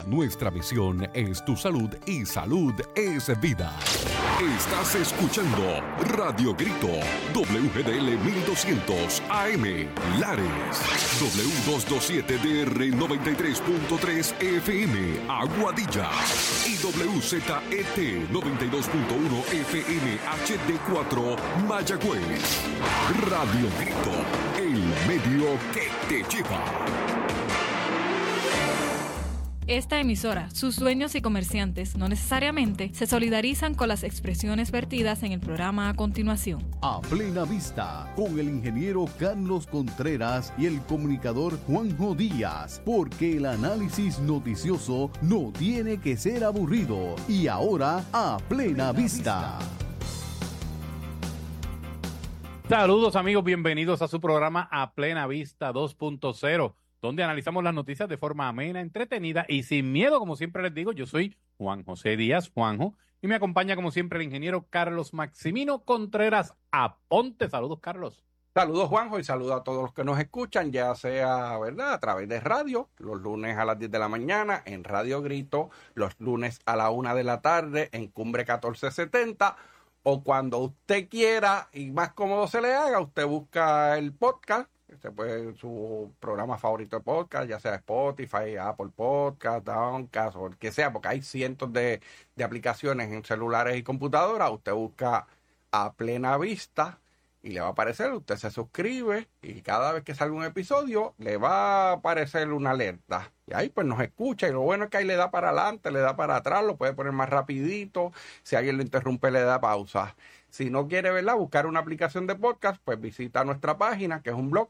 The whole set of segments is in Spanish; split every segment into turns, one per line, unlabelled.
Nuestra misión es tu salud y salud es vida. Estás escuchando Radio Grito, WGDL 1200 AM, Lares, W227DR 93.3 FM, Aguadilla, y WZET 92.1 FM HD4, Mayagüez. Radio Grito, el medio que te lleva.
Esta emisora, sus dueños y comerciantes no necesariamente se solidarizan con las expresiones vertidas en el programa a continuación.
A Plena Vista, con el ingeniero Carlos Contreras y el comunicador Juanjo Díaz, porque el análisis noticioso no tiene que ser aburrido. Y ahora, A Plena Vista.
Saludos amigos, bienvenidos a su programa A Plena Vista 2.0. donde analizamos las noticias de forma amena, entretenida y sin miedo, como siempre les digo. Yo soy Juan José Díaz, Juanjo, y me acompaña como siempre el ingeniero Carlos Maximino Contreras Aponte. Saludos, Carlos.
Saludos, Juanjo, y saludos a todos los que nos escuchan, ya sea, ¿verdad?, a través de radio, los lunes a las 10 de la mañana, en Radio Grito, los lunes a la 1 de la tarde, en Cumbre 1470, o cuando usted quiera y más cómodo se le haga, usted busca el podcast. Puede su programa favorito de podcast, ya sea Spotify, Apple Podcast, Downcast o el que sea, porque hay cientos de aplicaciones en celulares y computadoras. Usted busca A Plena Vista y le va a aparecer, usted se suscribe y cada vez que salga un episodio le va a aparecer una alerta. Y ahí pues nos escucha, y lo bueno es que ahí le da para adelante, le da para atrás, lo puede poner más rapidito. Si alguien lo interrumpe, le da pausa. Si no quiere, ¿verdad?, buscar una aplicación de podcast, pues visita nuestra página, que es un blog,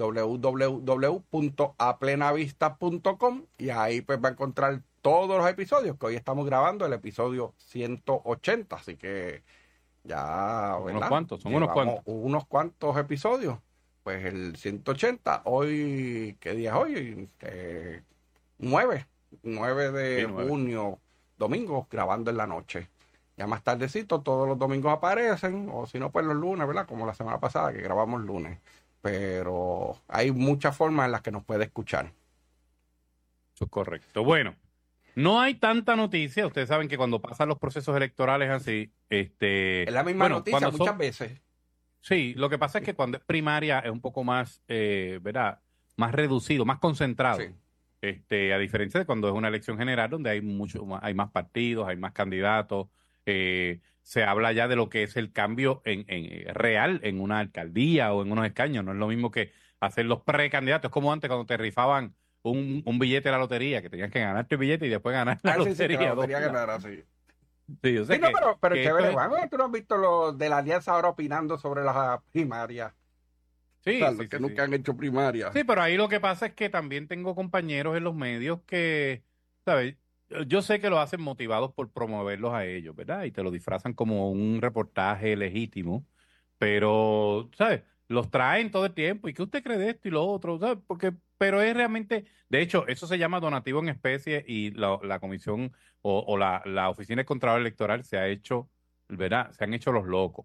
www.aplenavista.com, y ahí pues va a encontrar todos los episodios, que hoy estamos grabando el episodio 180, así que ya, ¿verdad?,
unos
unos cuantos episodios. Pues el 180, hoy, ¿qué día es hoy? 9 de junio, domingo, grabando en la noche. Ya más tardecito, todos los domingos aparecen, o si no, pues los lunes, ¿verdad?, como la semana pasada que grabamos lunes. Pero hay muchas formas en las que nos puede escuchar.
Eso es correcto. Bueno, no hay tanta noticia. Ustedes saben que cuando pasan los procesos electorales así, es la misma noticia muchas veces. Sí, lo que pasa es que cuando es primaria es un poco más, ¿verdad?, más reducido, más concentrado. Sí. A diferencia de cuando es una elección general, donde hay hay más partidos, hay más candidatos. Se habla ya de lo que es el cambio en real en una alcaldía o en unos escaños. No es lo mismo que hacer los precandidatos. Es como antes cuando te rifaban un billete de la lotería, que tenías que ganarte el billete y después ganar la lotería. Sí, que la lotería ganara, sí. Sí, yo sé sí,
pero chévere, Juan, tú no has visto los de la alianza ahora opinando sobre las primarias.
Sí,
o sea, que nunca han hecho primarias.
Sí, pero ahí lo que pasa es que también tengo compañeros en los medios que, ¿sabes? Yo sé que lo hacen motivados por promoverlos a ellos, ¿verdad? Y te lo disfrazan como un reportaje legítimo, pero, ¿sabes?, los traen todo el tiempo. ¿Y qué usted cree de esto y lo otro? ¿Sabes? Pero es realmente, de hecho, eso se llama donativo en especie, y la comisión o la oficina de Contralor Electoral se ha hecho, ¿verdad?, se han hecho los locos.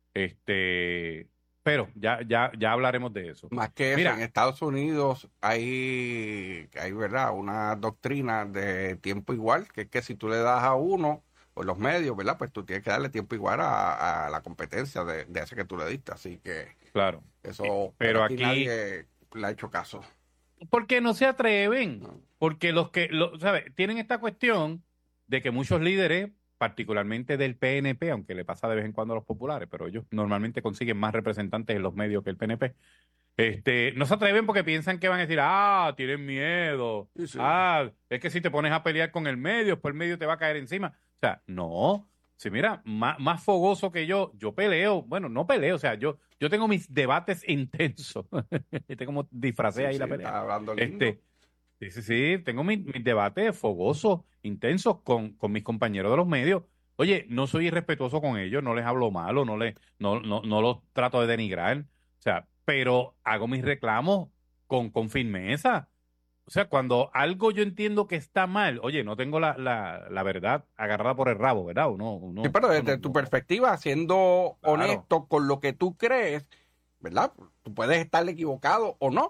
Pero ya hablaremos de eso.
Más que eso, mira, en Estados Unidos hay, ¿verdad?, una doctrina de tiempo igual, que es que si tú le das a uno, o los medios, ¿verdad?, pues tú tienes que darle tiempo igual a la competencia de ese que tú le diste. Así que,
claro,
eso,
pero aquí
nadie le ha hecho caso.
Porque no se atreven, porque ¿sabes?, tienen esta cuestión de que muchos líderes, particularmente del PNP, aunque le pasa de vez en cuando a los populares, pero ellos normalmente consiguen más representantes en los medios que el PNP, no se atreven porque piensan que van a decir, tienen miedo, sí. Es que si te pones a pelear con el medio, después el medio te va a caer encima. O sea, no. Sí, mira, más fogoso que yo peleo. Bueno, no peleo, o sea, yo tengo mis debates intensos. Como disfracé ahí la pelea.
Está hablando lindo.
Sí, tengo mis debates fogosos, intensos con mis compañeros de los medios. Oye, no soy irrespetuoso con ellos, no les hablo malo, no los trato de denigrar. O sea, pero hago mis reclamos con firmeza. O sea, cuando algo yo entiendo que está mal, oye, no tengo la verdad agarrada por el rabo, ¿verdad?
Sí, pero desde tu perspectiva, siendo honesto con lo que tú crees, ¿verdad?, tú puedes estar equivocado o no,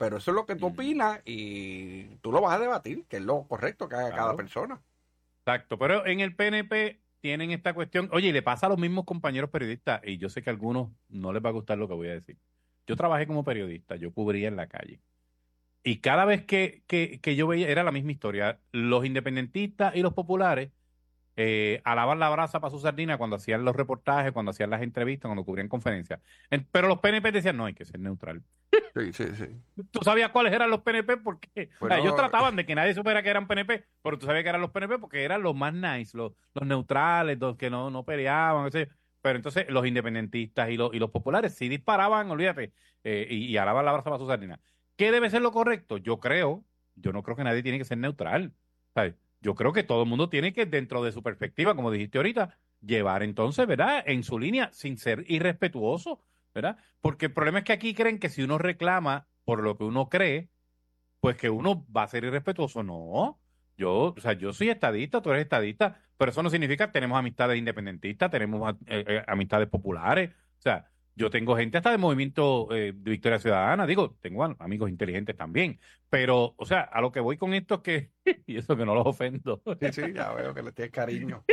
pero eso es lo que tú opinas y tú lo vas a debatir, que es lo correcto que haga cada persona.
Exacto, pero en el PNP tienen esta cuestión, oye, y le pasa a los mismos compañeros periodistas, y yo sé que a algunos no les va a gustar lo que voy a decir. Yo trabajé como periodista, yo cubría en la calle. Y cada vez que yo veía, era la misma historia. Los independentistas y los populares alaban la brasa para su sardina cuando hacían los reportajes, cuando hacían las entrevistas, cuando cubrían conferencias. Pero los PNP decían, no, hay que ser neutral.
Sí.
¿Tú sabías cuáles eran los PNP? Porque
bueno,
ellos trataban de que nadie supiera que eran PNP, pero tú sabías que eran los PNP porque eran los más nice, los neutrales, los que no peleaban, etc. Pero entonces los independentistas y los populares sí disparaban, olvídate, y alaban la brasa para su sardina. ¿Qué debe ser lo correcto? Yo no creo que nadie tiene que ser neutral. ¿Sabes? Yo creo que todo el mundo tiene que, dentro de su perspectiva, como dijiste ahorita, llevar entonces, ¿verdad?, en su línea sin ser irrespetuoso, ¿verdad? Porque el problema es que aquí creen que si uno reclama por lo que uno cree, pues que uno va a ser irrespetuoso. No. Yo soy estadista, tú eres estadista, pero eso no significa que tenemos amistades independentistas, tenemos amistades populares. O sea, yo tengo gente hasta del movimiento de Victoria Ciudadana, digo, tengo amigos inteligentes también, pero, o sea, a lo que voy con esto es que, y eso que no los ofendo.
Sí, ya veo que le tienes cariño.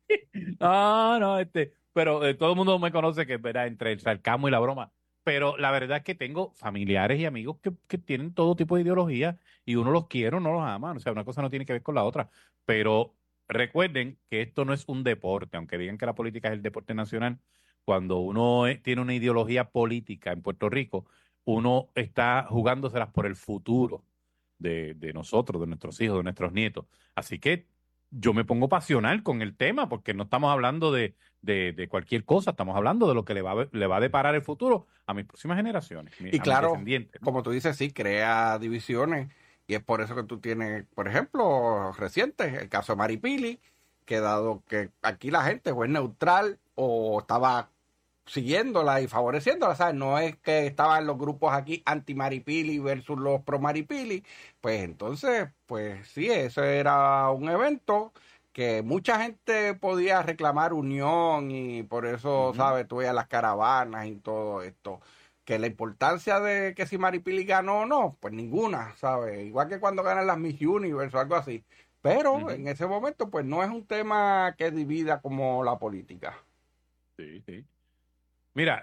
No, pero todo el mundo me conoce que, ¿verdad?, entre el sarcasmo y la broma. Pero la verdad es que tengo familiares y amigos que tienen todo tipo de ideología y uno los quiere o no los ama. O sea, una cosa no tiene que ver con la otra. Pero recuerden que esto no es un deporte, aunque digan que la política es el deporte nacional. Cuando uno tiene una ideología política en Puerto Rico, uno está jugándoselas por el futuro de nosotros, de nuestros hijos, de nuestros nietos. Así que yo me pongo pasional con el tema porque no estamos hablando de cualquier cosa, estamos hablando de lo que le va a deparar el futuro a mis próximas generaciones.
Y claro, como tú dices, sí, crea divisiones y es por eso que tú tienes, por ejemplo, recientes, el caso de Maripili, que dado que aquí la gente o es neutral o estaba siguiéndola y favoreciéndola, ¿sabes? No es que estaban los grupos aquí anti-Maripili versus los pro-Maripili, pues entonces, pues sí, eso era un evento que mucha gente podía reclamar unión y por eso, ¿sabes? Tú veías las caravanas y todo esto. Que la importancia de que si Maripili ganó o no, pues ninguna, ¿sabes? Igual que cuando ganan las Miss Universe o algo así. Pero en ese momento, pues no es un tema que divida como la política.
Sí. Mira,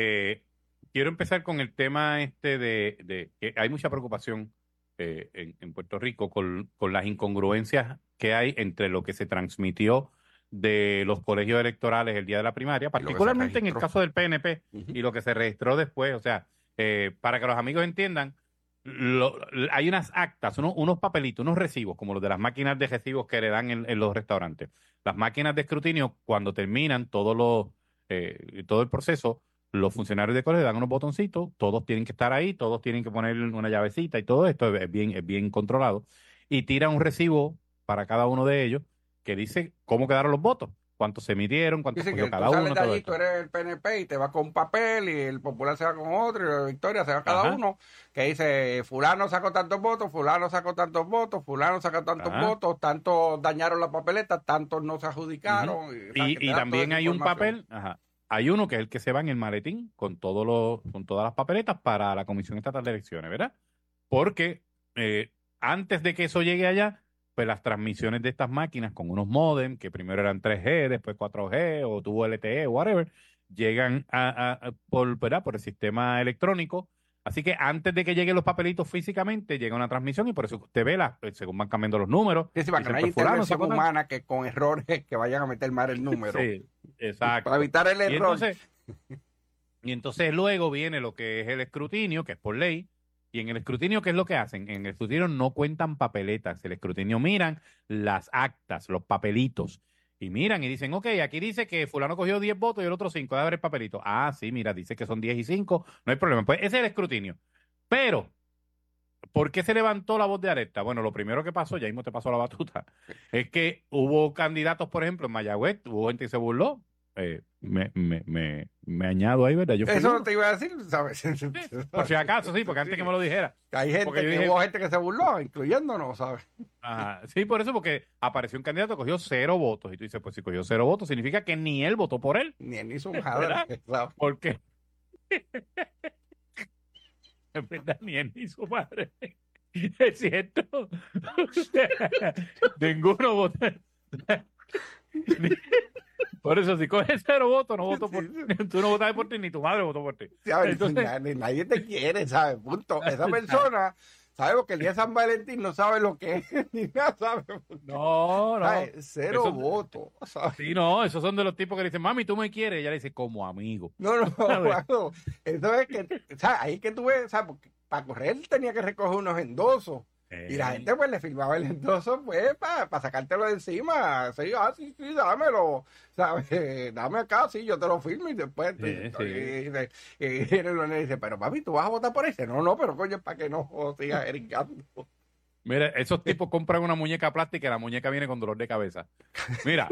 quiero empezar con el tema de que hay mucha preocupación en Puerto Rico con las incongruencias que hay entre lo que se transmitió de los colegios electorales el día de la primaria, particularmente en el caso del PNP y lo que se registró después. O sea, para que los amigos entiendan, hay unas actas, unos papelitos, unos recibos, como los de las máquinas de recibos que le dan en los restaurantes. Las máquinas de escrutinio, cuando terminan todo el proceso, los funcionarios de colegio dan unos botoncitos, todos tienen que estar ahí, todos tienen que poner una llavecita y todo esto es bien controlado. Y tiran un recibo para cada uno de ellos que dice cómo quedaron los votos, cuántos se midieron, cuántos cogió cada uno.
Sales de allí, tú eres el PNP y te vas con un papel y el Popular se va con otro y la Victoria se va cada uno, que dice fulano sacó tantos votos, fulano sacó tantos votos, fulano sacó tantos votos, tantos dañaron la papeleta, tantos no se adjudicaron.
Y también hay un papel, hay uno que es el que se va en el maletín con todas las papeletas para la Comisión Estatal de Elecciones, ¿verdad? Porque antes de que eso llegue allá, pues las transmisiones de estas máquinas con unos modem, que primero eran 3G, después 4G o tuvo LTE, whatever, llegan por el sistema electrónico. Así que antes de que lleguen los papelitos físicamente, llega una transmisión y por eso usted ve según van cambiando los números.
Sí, para que no haya intervención humana que con errores que vayan a meter mal el número.
Sí, exacto.
Para evitar el error.
Y entonces luego viene lo que es el escrutinio, que es por ley. Y en el escrutinio, ¿qué es lo que hacen? En el escrutinio no cuentan papeletas. El escrutinio miran las actas, los papelitos. Y miran y dicen, ok, aquí dice que fulano cogió 10 votos y el otro 5. Debe haber el papelito. Ah, sí, mira, dice que son 10 y 5. No hay problema. Pues ese es el escrutinio. Pero, ¿por qué se levantó la voz de alerta? Bueno, lo primero que pasó, ya mismo te pasó la batuta, es que hubo candidatos, por ejemplo, en Mayagüez, hubo gente que se burló. Me añado ahí, ¿verdad?
Eso no te iba a decir, ¿sabes?
Por si acaso, sí, porque antes que me lo dijera.
Hay gente hubo gente que se burló, incluyéndonos, ¿sabes?
Sí, por eso, porque apareció un candidato que cogió 0 votos. Y tú dices, pues si cogió 0 votos, significa que ni él votó por él.
Ni él hizo un jadre.
¿Por qué? Es verdad, ni él ni su madre. Es cierto. Ninguno votó. Por eso, si coges 0 votos, no voto por ti. Tú no votaste por ti, ni tu madre votó por ti.
Entonces, nadie te quiere, ¿sabes? Punto. Esa persona, ¿sabes? Porque el día de San Valentín no sabe lo que es, ni nada, ¿sabes?
No.
¿Sabes? 0 votos, ¿sabes?
Sí, no, esos son de los tipos que le dicen, mami, tú me quieres. Y ella le dice, como amigo.
No, bueno, eso es que, ¿sabes? Ahí que tú ves, ¿sabes? Porque para correr tenía que recoger unos endosos. Y la gente pues le firmaba el endoso pues para sacártelo de encima. Sí, sí, dámelo. ¿Sabes? Dame acá, sí, yo te lo firmo y después y le dice, pero papi, ¿tú vas a votar por ese? No, pero coño, para que no sigas ericando.
Mira, esos tipos compran una muñeca plástica y la muñeca viene con dolor de cabeza. Mira,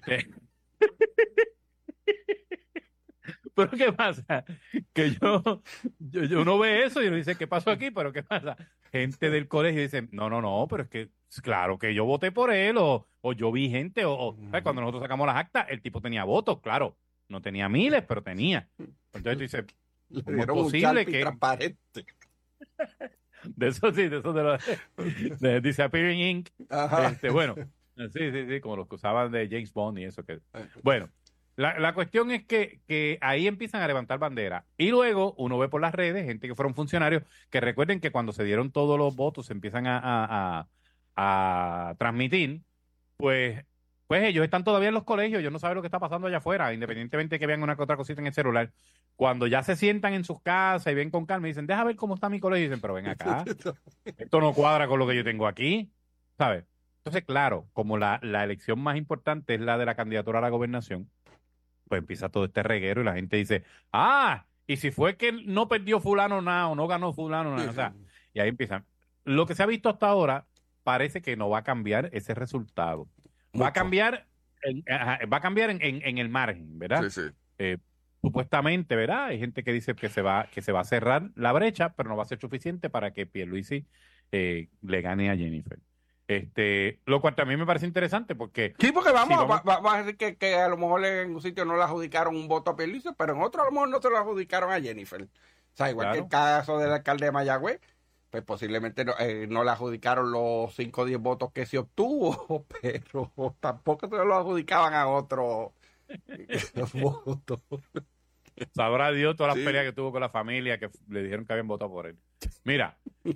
Pero ¿qué pasa? Que uno ve eso y uno dice, ¿qué pasó aquí? Pero ¿qué pasa? Gente del colegio dice, no, pero es que claro que yo voté por él o yo vi gente ¿sabes? Cuando nosotros sacamos las actas, el tipo tenía votos, claro. No tenía miles, pero tenía. Entonces tú dices, ¿cómo es posible que...
transparente.
De eso sí, de los de Disappearing Ink. Bueno, sí, como los que usaban de James Bond y eso. Bueno. La cuestión es que ahí empiezan a levantar bandera y luego uno ve por las redes gente que fueron funcionarios que recuerden que cuando se dieron todos los votos se empiezan a transmitir, pues ellos están todavía en los colegios, ellos no saben lo que está pasando allá afuera, independientemente de que vean una que otra cosita en el celular. Cuando ya se sientan en sus casas y ven con calma y dicen, deja ver cómo está mi colegio, y dicen, pero ven acá, esto no cuadra con lo que yo tengo aquí, ¿sabes? Entonces, claro, como la elección más importante es la de la candidatura a la gobernación, pues empieza todo este reguero y la gente dice, y si fue que no perdió fulano nada o no ganó fulano nada, o sea, y ahí empiezan. Lo que se ha visto hasta ahora parece que no va a cambiar ese resultado. Va a cambiar en el margen, ¿verdad?
Sí.
Supuestamente, ¿verdad? Hay gente que dice que se va a cerrar la brecha, pero no va a ser suficiente para que Pierluisi le gane a Jennifer. Lo cual también me parece interesante porque...
Sí, porque vamos a decir que a lo mejor en un sitio no le adjudicaron un voto a Pierluisi, pero en otro a lo mejor no se lo adjudicaron a Jennifer. O sea, igual que el caso del alcalde de Mayagüez, pues posiblemente no le adjudicaron los 5 o 10 votos que se obtuvo, pero tampoco se lo adjudicaban a otro votos.
Sabrá Dios todas las peleas que tuvo con la familia que le dijeron que habían votado por él. Mira,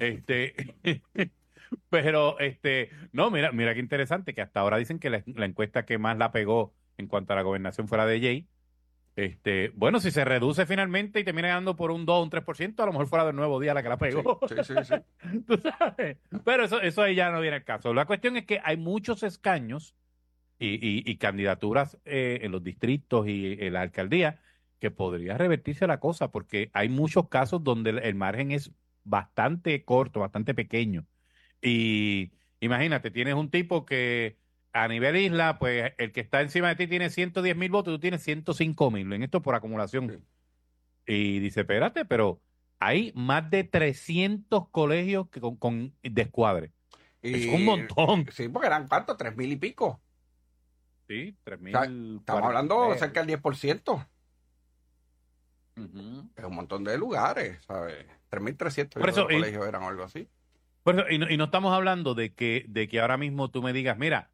pero, no, mira qué interesante que hasta ahora dicen que la encuesta que más la pegó en cuanto a la gobernación fuera de Jay. Bueno, si se reduce finalmente y termina ganando por un 2 o un 3%, a lo mejor fuera del Nuevo Día la que la pegó.
Sí.
¿Tú sabes? Pero eso ahí ya no viene al caso. La cuestión es que hay muchos escaños y candidaturas en los distritos y en la alcaldía que podría revertirse la cosa porque hay muchos casos donde el margen es bastante corto, bastante pequeño. Y imagínate, tienes un tipo que a nivel isla, pues el que está encima de ti tiene 110,000 votos, tú tienes 105,000, en esto por acumulación. Sí. Y dice, espérate, pero hay más de 300 colegios con descuadre. Es un montón.
Sí, porque eran ¿cuántos? 3,000 y pico.
Sí, 3,000.
O sea, estamos hablando cerca del 10%. Es un montón de lugares, ¿sabes? 3,300 colegios eran o algo así.
Y no estamos hablando de que ahora mismo tú me digas, mira,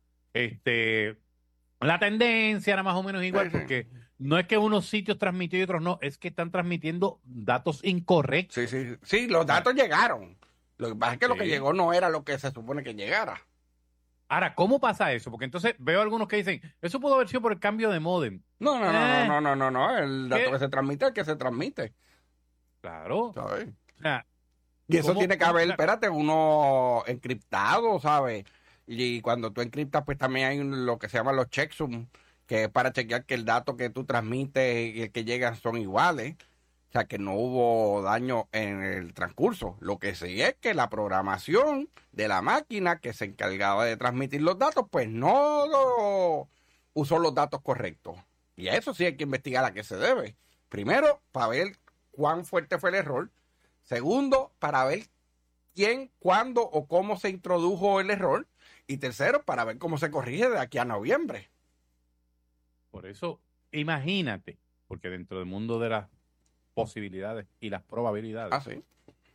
la tendencia era más o menos igual, porque no es que unos sitios transmitió y otros no, es que están transmitiendo datos incorrectos.
Sí, los datos llegaron. Lo que pasa es que lo que llegó no era lo que se supone que llegara.
Ahora, ¿cómo pasa eso? Porque entonces veo algunos que dicen, eso pudo haber sido por el cambio de módem.
No. El dato que se transmite es el que se transmite.
Claro.
¿Sabes? O sea, y eso tiene que haber, espérate, uno encriptado, ¿sabes? Y cuando tú encriptas, pues también hay lo que se llama los checksums, que es para chequear que el dato que tú transmites y el que llegan son iguales. O sea, que no hubo daño en el transcurso. Lo que sí es que la programación de la máquina que se encargaba de transmitir los datos, pues no usó los datos correctos. Y a eso sí hay que investigar a qué se debe. Primero, para ver cuán fuerte fue el error. Segundo, para ver quién, cuándo o cómo se introdujo el error. Y tercero, para ver cómo se corrige de aquí a noviembre.
Por eso, imagínate, porque dentro del mundo de las posibilidades y las probabilidades,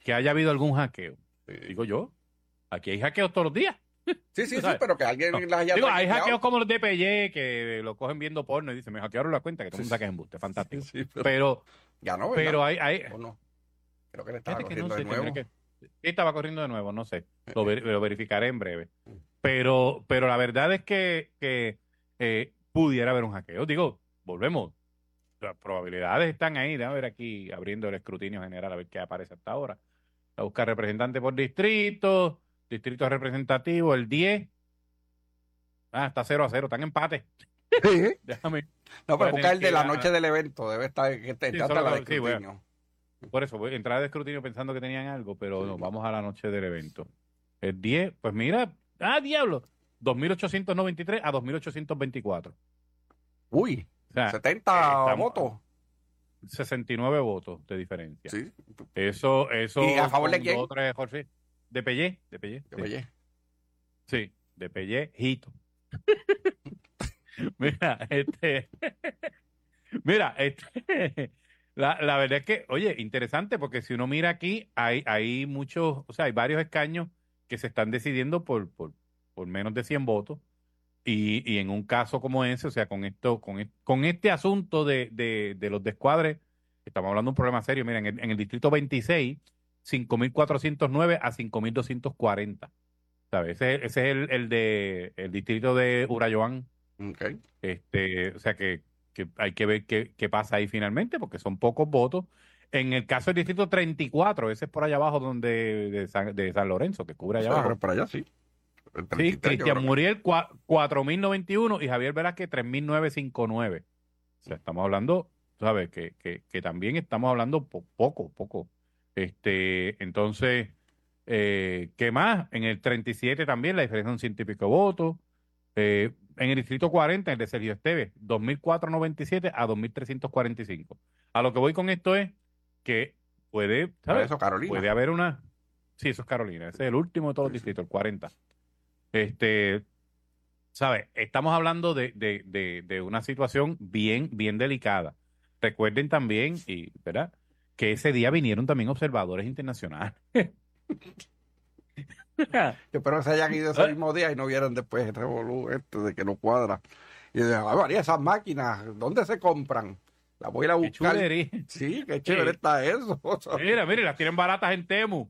que haya habido algún hackeo. Digo yo, aquí hay hackeos todos los días.
Sí, pero que alguien las haya
digo, hay hackeos como los de PY que lo cogen viendo porno y dicen, me hackearon la cuenta, que todo el mundo saque embuste, fantástico. pero
ya no,
pero hay
¿o no? Creo que le estaba corriendo de nuevo.
Sí, estaba corriendo de nuevo, no sé. Lo verificaré en breve. Pero la verdad es que pudiera haber un hackeo. Digo, volvemos. Las probabilidades están ahí. Déjame ver aquí, abriendo el escrutinio general, a ver qué aparece hasta ahora. A buscar representante por distrito representativo, el 10. Está 0-0, están en empate.
Sí.
Déjame.
No, pero buscar el de la noche del evento. Debe estar
bueno. Por eso voy a entrar de escrutinio pensando que tenían algo, pero no, vamos a la noche del evento. El 10, pues mira, diablo, 2.893 a 2.824.
Uy, o sea, 70 votos.
69 votos de diferencia.
Sí.
Eso.
¿Y a favor de quién?
De Pellé. Sí, de Pellejito. Mira, la verdad es que, oye, interesante, porque si uno mira aquí, hay muchos, o sea, hay varios escaños que se están decidiendo por menos de 100 votos. Y en un caso como ese, o sea, con este asunto de los descuadres, estamos hablando de un problema serio. Mira, en el distrito 26, 5.409 a 5.240. ¿Sabes? Ese es el distrito de Urayoán.
Okay.
O sea que hay que ver qué pasa ahí finalmente, porque son pocos votos. En el caso del distrito 34, ese es por allá abajo de San Lorenzo, que cubre allá abajo.
Por allá sí.
Sí, Cristian Muriel 4.091 y Javier Velázquez 3.959. O sea, estamos hablando, ¿sabes? Que también estamos hablando poco. Entonces, ¿qué más? En el 37 también la diferencia son 100 y pico votos. En el distrito 40, el de Sergio Esteves, 2.497 a 2.345. A lo que voy con esto es que puede, ¿sabes?
Eso, Carolina.
Puede haber una... Sí, eso es Carolina. Ese es el último de todos los distritos, el 40. ¿Sabes? Estamos hablando de una situación bien delicada. Recuerden también, ¿verdad? Que ese día vinieron también observadores internacionales.
Yo espero que se hayan ido ese mismo día y no vieron después el revolú de que no cuadra. Y de María, esas máquinas, ¿dónde se compran? Las voy a ir a buscar. Sí, qué chévere está eso.
Mira, las tienen baratas en Temu.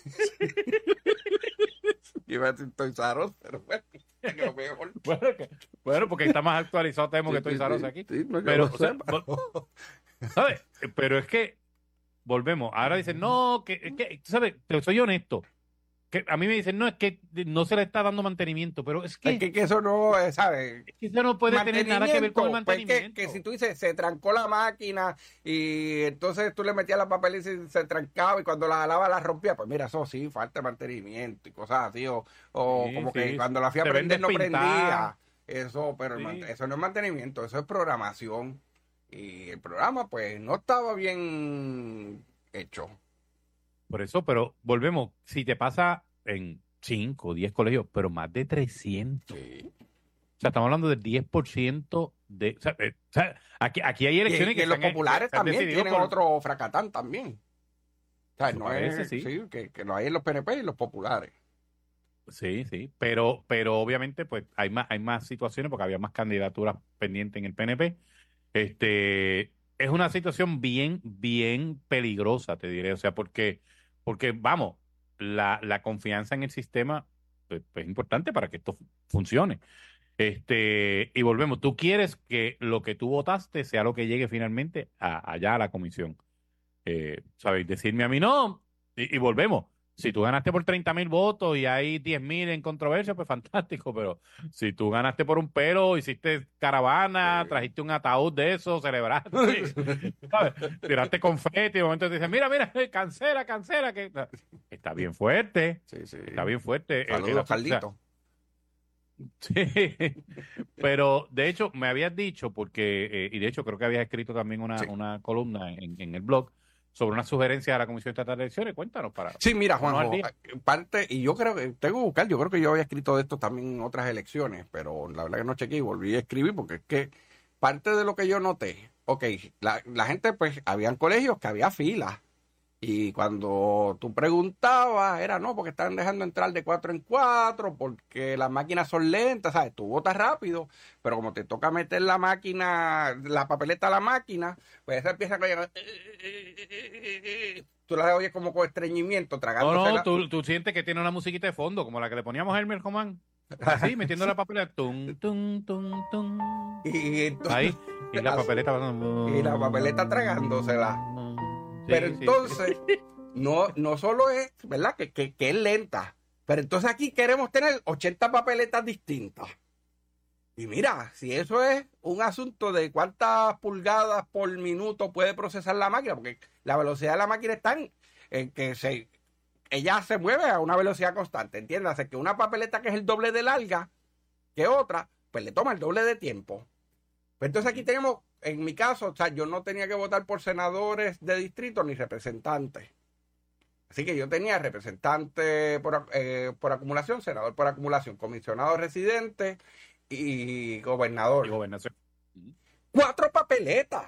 Iba a decir Toys R Us, pero bueno, lo mejor.
Bueno, porque está más actualizado Temu que Toys R Us aquí. Sí, pero, ¿sabes? Pero es que volvemos. Ahora dicen, no, que ¿sabes? Te soy honesto. Que a mí me dicen, no, es que no se le está dando mantenimiento, pero es que
eso no, ¿sabes?
Es que eso no puede tener nada que ver con el mantenimiento.
Pues que si tú dices, se trancó la máquina y entonces tú le metías la papel y se trancaba y cuando la jalaba la rompía, pues mira, eso sí, falta de mantenimiento y cosas así, o sí, como que cuando la fui a prender no prendía. Eso, pero eso no es mantenimiento, eso es programación. Y el programa, pues, no estaba bien hecho.
Por eso, pero volvemos, si te pasa en 5 o 10 colegios, pero más de 300. Sí. O sea, estamos hablando del 10% de... O sea, aquí hay elecciones
que los populares también tienen otro fracatán también. O sea, no parece, sí, que lo hay en los PNP y los populares.
Sí, pero obviamente pues hay más situaciones porque había más candidaturas pendientes en el PNP. Es una situación bien peligrosa, te diré, o sea, porque vamos, la confianza en el sistema pues, es importante para que esto funcione. Y volvemos, tú quieres que lo que tú votaste sea lo que llegue finalmente allá a la comisión. ¿Sabes? Decirme a mí no, y volvemos. Si tú ganaste por 30,000 votos y hay 10,000 en controversia, pues fantástico, pero si tú ganaste por un pelo, hiciste caravana, trajiste un ataúd de eso, celebraste, ¿sabes? Tiraste confeti, de momento te dicen, mira, cancela, que está bien fuerte, está bien fuerte.
Saludos, Carlito.
Sí, pero de hecho me habías dicho, porque, y de hecho creo que habías escrito también una columna en el blog, sobre una sugerencia de la Comisión Estatal de Elecciones. Cuéntanos para...
Sí, mira, Juanjo, parte, y yo creo que tengo que buscar, yo creo que yo había escrito de esto también en otras elecciones, pero la verdad que no chequeé y volví a escribir porque es que parte de lo que yo noté, la gente, pues, habían colegios que había filas Y cuando tú preguntabas, era no, porque están dejando entrar de 4 en 4, porque las máquinas son lentas, ¿sabes? Tú votas rápido, pero como te toca meter la papeleta a la máquina, pues esa empieza a... Tú la oyes como con estreñimiento, tragándose.
No, tú sientes que tiene una musiquita de fondo, como la que le poníamos a Elmer Román. Así, metiendo la papeleta. Tum, tum, tum, tum.
Y entonces,
ahí, y la papeleta.
Y la papeleta tragándosela. Pero entonces, no solo es, ¿verdad? Que es lenta. Pero entonces aquí queremos tener 80 papeletas distintas. Y mira, si eso es un asunto de cuántas pulgadas por minuto puede procesar la máquina, porque la velocidad de la máquina está en que ella se mueve a una velocidad constante. Entiéndase que una papeleta que es el doble de larga que otra, pues le toma el doble de tiempo. Pero entonces aquí tenemos, en mi caso, o sea, yo no tenía que votar por senadores de distrito ni representantes. Así que yo tenía representante por acumulación, senador por acumulación, comisionado residente y gobernador.
Y gobernación.
4 papeletas.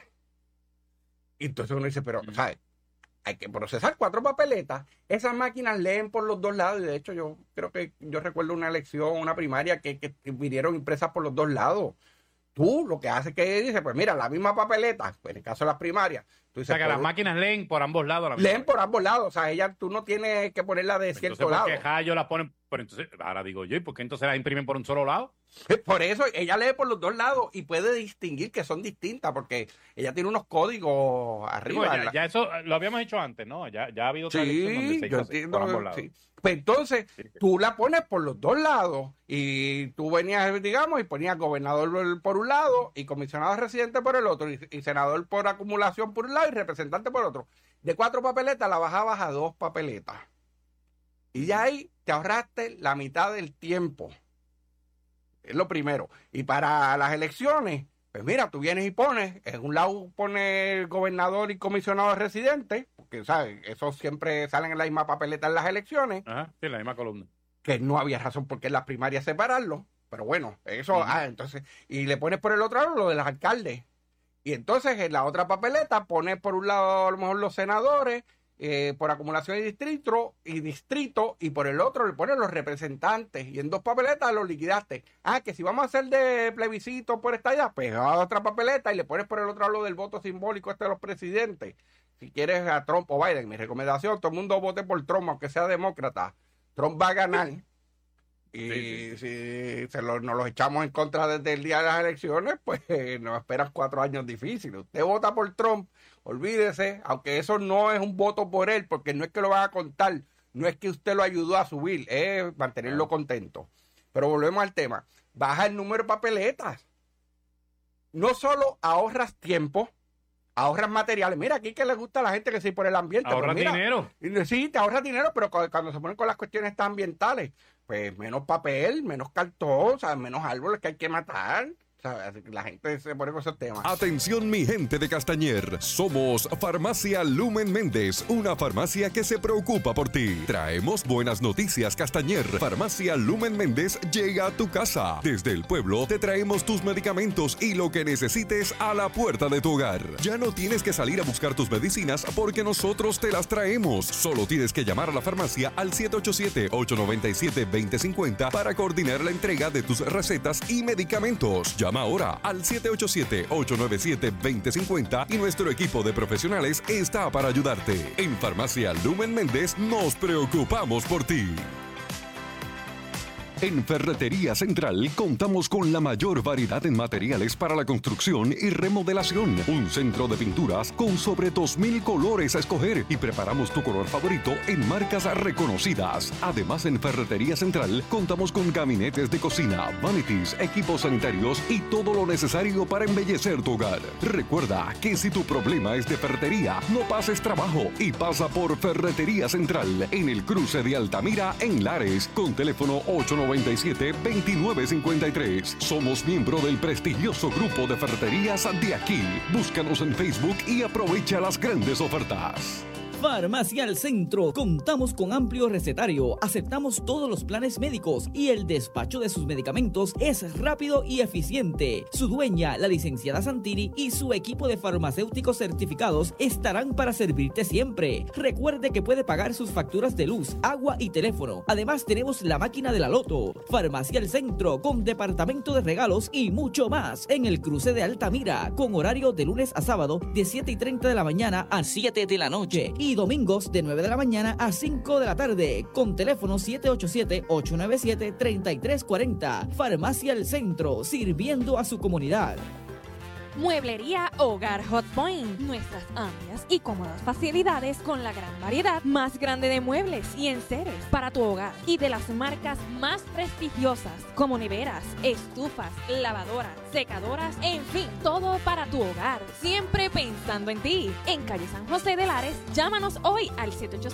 Y entonces uno dice, pero, ¿sabes? Hay que procesar 4 papeletas. Esas máquinas leen por los dos lados. Y de hecho, yo creo que yo recuerdo una elección, una primaria que vinieron impresas por los dos lados. Tú lo que haces es que dices, pues mira, la misma papeleta, pues en el caso de las primarias. Tú dices,
o sea, que las máquinas leen por ambos lados.
Leen por ambos lados. O sea, tú no tienes que ponerla de cierto lado.
¿Por qué rayos las ponen? Pero entonces, ahora digo yo, ¿y por qué entonces las imprimen por un solo lado?
Por eso ella lee por los dos lados y puede distinguir que son distintas porque ella tiene unos códigos arriba.
Sí, ya eso lo habíamos hecho antes, ¿no? Ya ha habido otra elección donde se hizo por ambos lados.
Sí. Pues entonces, tú la pones por los dos lados y tú venías, digamos, y ponías gobernador por un lado y comisionado residente por el otro y senador por acumulación por un lado y representante por otro. De 4 papeletas la bajabas a 2 papeletas. Y ya ahí te ahorraste la mitad del tiempo. Es lo primero. Y para las elecciones, pues mira, tú vienes y pones, en un lado pones gobernador y comisionado residente, porque, ¿sabes? Eso siempre salen en la misma papeleta en las elecciones.
Ajá, sí, en la misma columna.
Que no había razón por qué en las primarias separarlo, pero bueno, eso, entonces, y le pones por el otro lado lo de los alcaldes. Y entonces en la otra papeleta pones por un lado a lo mejor los senadores, por acumulación de distrito, y por el otro le pones los representantes, y en 2 papeletas los liquidaste. Que si vamos a hacer de plebiscito por esta idea, pues a otra papeleta y le pones por el otro lado del voto simbólico de los presidentes. Si quieres a Trump o Biden, mi recomendación, todo el mundo vote por Trump, aunque sea demócrata. Trump va a ganar. Y si nos los echamos en contra desde el día de las elecciones, pues nos esperan 4 años difíciles. Usted vota por Trump, olvídese, aunque eso no es un voto por él, porque no es que lo van a contar, no es que usted lo ayudó a subir, es mantenerlo contento. Pero volvemos al tema. Baja el número de papeletas. No solo ahorras tiempo, ahorras materiales. Mira, aquí que le gusta a la gente que sí por el ambiente.
Ahorras dinero.
Sí, te ahorras dinero, pero cuando se ponen con las cuestiones tan ambientales, pues menos papel, menos cartón, ¿sabes? Menos árboles que hay que matar. ¿Sabes? La gente se pone con esos temas.
Atención, mi gente de Castañer. Somos Farmacia Lumen Méndez, una farmacia que se preocupa por ti. Traemos buenas noticias, Castañer. Farmacia Lumen Méndez llega a tu casa. Desde el pueblo te traemos tus medicamentos y lo que necesites a la puerta de tu hogar. Ya no tienes que salir a buscar tus medicinas porque nosotros te las traemos. Solo tienes que llamar a la farmacia al 787-897-2050 para coordinar la entrega de tus recetas y medicamentos. Llama ahora al 787-897-2050 y nuestro equipo de profesionales está para ayudarte. En Farmacia Lumen Méndez nos preocupamos por ti. En Ferretería Central contamos con la mayor variedad en materiales para la construcción y remodelación. Un centro de pinturas con sobre 2,000 colores a escoger y preparamos tu color favorito en marcas reconocidas. Además, en Ferretería Central contamos con gabinetes de cocina, vanities, equipos sanitarios y todo lo necesario para embellecer tu hogar. Recuerda que si tu problema es de ferretería, no pases trabajo y pasa por Ferretería Central en el cruce de Altamira en Lares con teléfono 897-2953. Somos miembro del prestigioso grupo de ferreterías de aquí. Búscanos en Facebook y aprovecha las grandes ofertas.
Farmacia al Centro. Contamos con amplio recetario, aceptamos todos los planes médicos y el despacho de sus medicamentos es rápido y eficiente. Su dueña, la licenciada Santini, y su equipo de farmacéuticos certificados estarán para servirte siempre. Recuerde que puede pagar sus facturas de luz, agua y teléfono. Además, tenemos la máquina de la Loto. Farmacia al Centro, con departamento de regalos y mucho más. En el cruce de Altamira, con horario de lunes a sábado de 7:30 de la mañana a 7 de la noche y domingos de 9 de la mañana a 5 de la tarde, con teléfono 787-897-3340. Farmacia al Centro, sirviendo a su comunidad.
Mueblería Hogar Hot Point. Nuestras amplias y cómodas facilidades con la gran variedad más grande de muebles y enseres para tu hogar y de las marcas más prestigiosas como neveras, estufas, lavadoras, secadoras, en fin, todo para tu hogar. Siempre pensando en ti. En calle San José de Lares, llámanos hoy al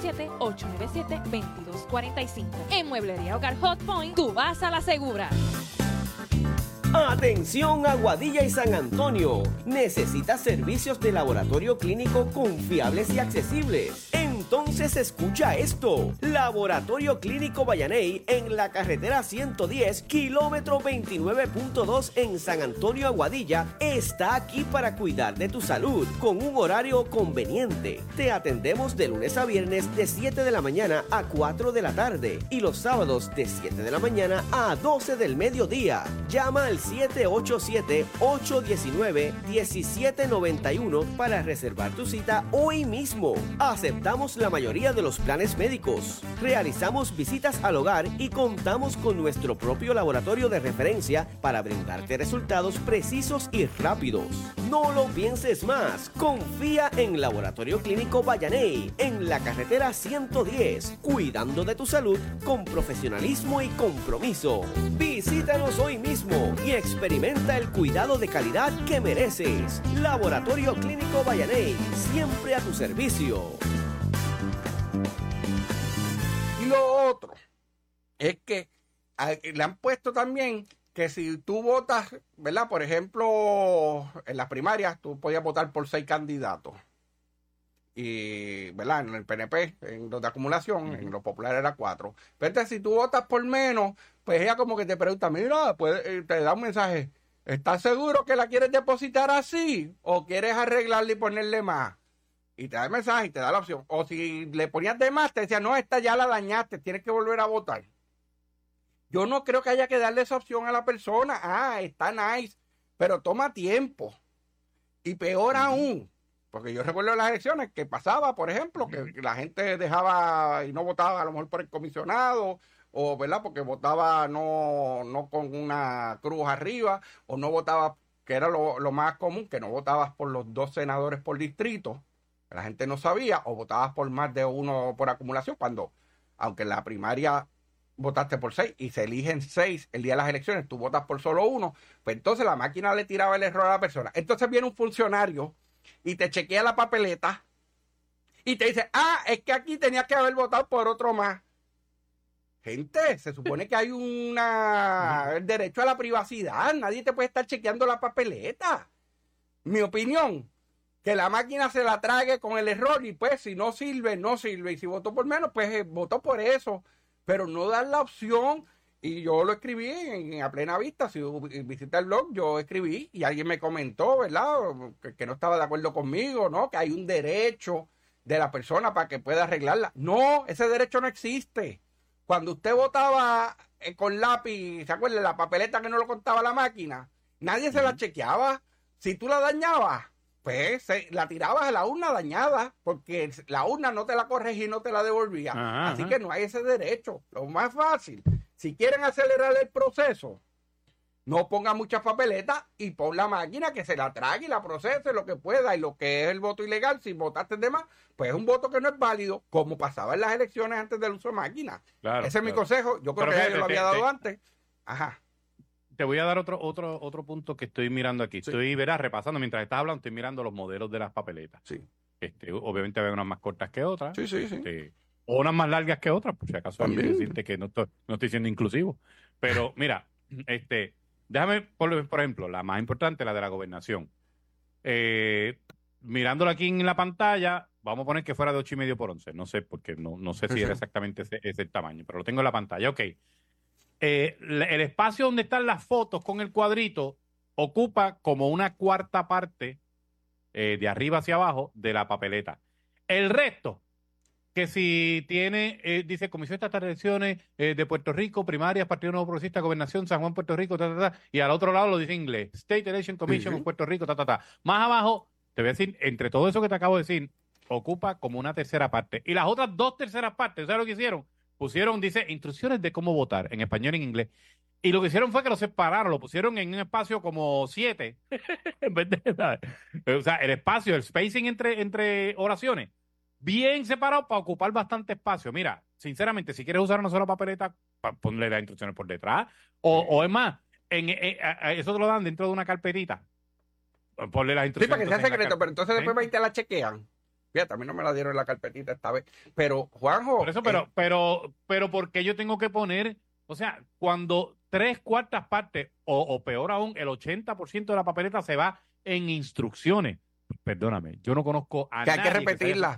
787-897-2245. En Mueblería Hogar Hot Point, tú vas a la segura.
Atención Aguadilla y San Antonio. ¿Necesitas servicios de laboratorio clínico confiables y accesibles? Entonces escucha esto. Laboratorio Clínico Vallaney en la carretera 110, kilómetro 29.2 en San Antonio, Aguadilla, está aquí para cuidar de tu salud con un horario conveniente. Te atendemos de lunes a viernes de 7 de la mañana a 4 de la tarde y los sábados de 7 de la mañana a 12 del mediodía. Llama al 787-819-1791 para reservar tu cita hoy mismo. Aceptamos la mayoría de los planes médicos. Realizamos visitas al hogar y contamos con nuestro propio laboratorio de referencia para brindarte resultados precisos y rápidos. No lo pienses más. Confía en Laboratorio Clínico Vallaney en la carretera 110, cuidando de tu salud con profesionalismo y compromiso. Visítanos hoy mismo y experimenta el cuidado de calidad que mereces. Laboratorio Clínico Vallaney, siempre a tu servicio.
Y lo otro es que le han puesto también que si tú votas, ¿verdad? Por ejemplo, en las primarias tú podías votar por 6 candidatos. Y, ¿verdad? En el PNP, en los de acumulación, en los populares era 4. Pero entonces, si tú votas por menos, pues ella como que te pregunta, mira, te da un mensaje, ¿estás seguro que la quieres depositar así? ¿O quieres arreglarle y ponerle más? Y te da el mensaje y te da la opción. O si le ponías de más, te decía, no, esta ya la dañaste, tienes que volver a votar. Yo no creo que haya que darle esa opción a la persona. Ah, está nice, pero toma tiempo. Y peor aún, porque yo recuerdo las elecciones que pasaba, por ejemplo, que la gente dejaba y no votaba a lo mejor por el comisionado, o, ¿verdad? Porque votaba no con una cruz arriba, o no votaba, que era lo más común, que no votabas por los 2 senadores por distrito. La gente no sabía, o votabas por más de uno por acumulación, cuando, aunque en la primaria votaste por 6 y se eligen 6 el día de las elecciones, tú votas por solo 1, pues entonces la máquina le tiraba el error a la persona. Entonces viene un funcionario y te chequea la papeleta y te dice, es que aquí tenías que haber votado por otro más. Gente, se supone que hay el derecho a la privacidad, nadie te puede estar chequeando la papeleta. Mi opinión, que la máquina se la trague con el error y pues si no sirve, no sirve. Y si votó por menos, pues votó por eso. Pero no dar la opción, y yo lo escribí a plena vista, si visita el blog, yo escribí y alguien me comentó, ¿verdad? Que no estaba de acuerdo conmigo, ¿no? Que hay un derecho de la persona para que pueda arreglarla. No, ese derecho no existe. Cuando usted votaba con lápiz, ¿se acuerda? La papeleta que no lo contaba la máquina, nadie se la chequeaba. Si tú la dañabas, pues la tirabas a la urna dañada, porque la urna no te la corregía y no te la devolvía. Así que no hay ese derecho. Lo más fácil, si quieren acelerar el proceso, no pongan muchas papeletas y pon la máquina que se la trague y la procese lo que pueda. Y lo que es el voto ilegal, si votaste de más, pues es un voto que no es válido, como pasaba en las elecciones antes del uso de máquina. Claro, ese es mi consejo. Yo creo que ya yo lo había dado antes. Ajá.
Te voy a dar otro punto que estoy mirando aquí. Sí. Estoy, repasando, mientras estás hablando, estoy mirando los modelos de las papeletas. Sí. Obviamente hay unas más cortas que otras. Sí. O unas más largas que otras, por si acaso hay que decirte que no estoy siendo inclusivo. Pero mira, déjame, por ejemplo, la más importante, la de la gobernación. Mirándolo aquí en la pantalla, vamos a poner que fuera de 8,5 por 11. No sé, porque no sé si era exactamente ese tamaño, pero lo tengo en la pantalla. Ok. El espacio donde están las fotos con el cuadrito ocupa como una cuarta parte de arriba hacia abajo de la papeleta. El resto, que si tiene, dice Comisión Estatal de Elecciones de Puerto Rico, primarias, Partido Nuevo Progresista, Gobernación, San Juan, Puerto Rico, y al otro lado lo dice en inglés, State Election Commission of Puerto Rico, Más abajo, te voy a decir, entre todo eso que te acabo de decir, ocupa como una tercera parte. Y las otras 2 terceras partes, ¿sabes lo que hicieron? Pusieron, dice, instrucciones de cómo votar, en español y en inglés. Y lo que hicieron fue que lo separaron, lo pusieron en un espacio como 7. En vez de, ¿sabes? O sea, el espacio, el spacing entre oraciones, bien separado para ocupar bastante espacio. Mira, sinceramente, si quieres usar una sola papeleta, ponle las instrucciones por detrás. O es más, eso te lo dan dentro de una carpetita. Ponle las instrucciones.
Sí, para que sea secreto, pero entonces después te la chequean. Fíjate, a mí no me la dieron en la carpetita esta vez. Pero, Juanjo...
Por eso, pero ¿por qué yo tengo que poner... O sea, cuando 3/4 partes, o peor aún, el 80% de la papeleta se va en instrucciones. Perdóname, yo no conozco a nadie.
Que hay que repetirla.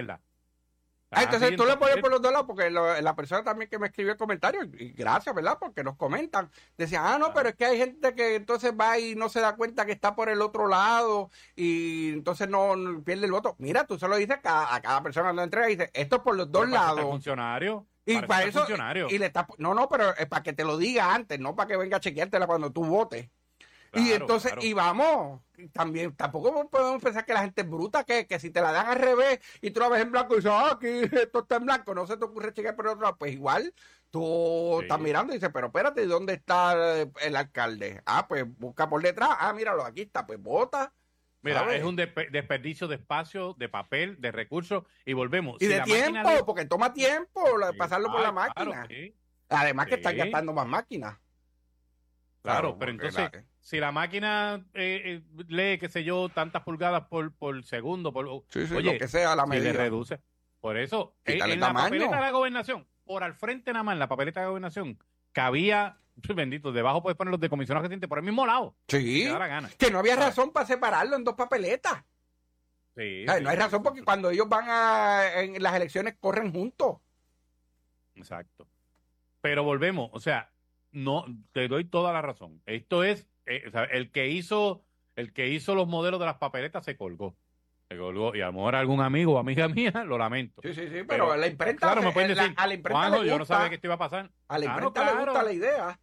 Entonces tú le pones por los 2 lados, porque la persona también que me escribió el comentario, y gracias, ¿verdad? Porque nos comentan, decían, no, pero es que hay gente que entonces va y no se da cuenta que está por el otro lado, y entonces no pierde el voto. Mira, tú se lo dices a cada persona lo entrega y dice, esto es por los 2 lados.
Funcionario.
Y para eso, y le está, no, pero es para que te lo diga antes, no para que venga a chequeártela cuando tú votes. Claro, y entonces, claro. Y vamos, también, tampoco podemos pensar que la gente es bruta, que si te la dan al revés y tú la ves en blanco y dices, aquí esto está en blanco, no se te ocurre chequear por el otro lado, pues igual tú estás mirando y dices, pero espérate, ¿dónde está el alcalde? Pues busca por detrás, míralo, aquí está, pues vota.
Mira, ¿sabes? Es un desperdicio de espacio, de papel, de recursos, y volvemos.
Y de tiempo, porque toma tiempo pasarlo por la máquina. Claro, sí. Además que están gastando más máquinas.
Claro, pero entonces, si la máquina lee, qué sé yo, tantas pulgadas por segundo, oye,
lo que sea, la medida.
Se le reduce. Por eso, en la papeleta de la gobernación, por al frente nada más, en la papeleta de gobernación, cabía... Bendito, debajo puedes poner los de comisionado residente por el mismo lado.
Sí, que no había razón para separarlo en 2 papeletas.
Sí,
no hay razón porque cuando ellos van en las elecciones corren juntos.
Exacto. Pero volvemos, o sea, no te doy toda la razón. Esto es, o sea, el que hizo los modelos de las papeletas se colgó. Y a lo mejor algún amigo o amiga mía, lo lamento.
Sí, pero a la imprenta,
claro, me pueden decir,
a la imprenta le gusta,
yo no sabía que esto iba a pasar.
A la imprenta le gusta la idea.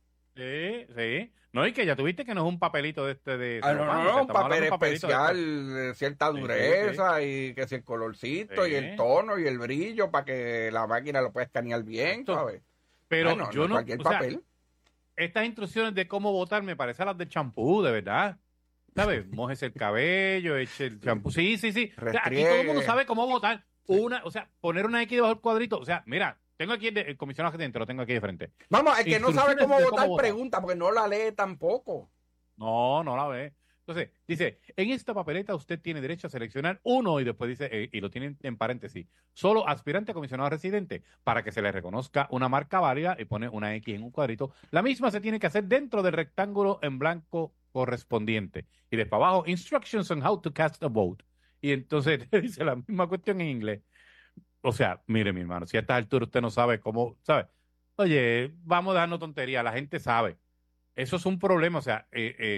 Sí. No, y que ya tuviste que no es un papelito de
no, un papel especial de cierta dureza y que si el colorcito y el tono y el brillo para que la máquina lo pueda escanear bien, ¿sabes?
Pero yo no,
cualquier papel.
Sea, estas instrucciones de cómo votar me parecen las del champú, de verdad. ¿Sabes? Mojes el cabello, eche el champú. Sí. O sea, aquí todo el mundo sabe cómo votar. O sea, poner una X debajo del cuadrito. O sea, mira, tengo aquí el comisionado residente, lo tengo aquí de frente.
Vamos, el que no sabe cómo votar pregunta, porque no la lee tampoco.
No la ve. Entonces, dice, en esta papeleta usted tiene derecho a seleccionar uno, y después dice, y lo tienen en paréntesis, solo aspirante a comisionado residente, para que se le reconozca una marca válida, y pone una X en un cuadrito. La misma se tiene que hacer dentro del rectángulo en blanco correspondiente. Y después abajo, instructions on how to cast a vote. Y entonces dice la misma cuestión en inglés. O sea, mire, mi hermano, si a esta altura usted no sabe cómo, ¿sabe? Oye, vamos a darnos tontería, la gente sabe. Eso es un problema, o sea,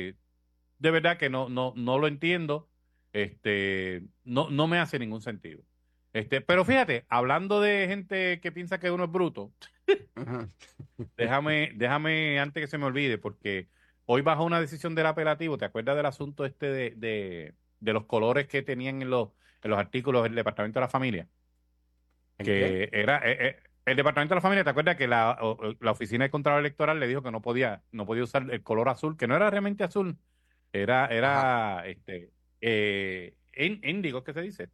de verdad que no lo entiendo, no me hace ningún sentido. Pero fíjate, hablando de gente que piensa que uno es bruto, déjame antes que se me olvide, porque hoy bajó una decisión del apelativo. ¿Te acuerdas del asunto de los colores que tenían en los artículos del Departamento de la Familia? Que era el Departamento de la Familia. ¿Te acuerdas que la Oficina de Contralor Electoral le dijo que no podía usar el color azul, que no era realmente azul, era índigo, ¿qué se dice?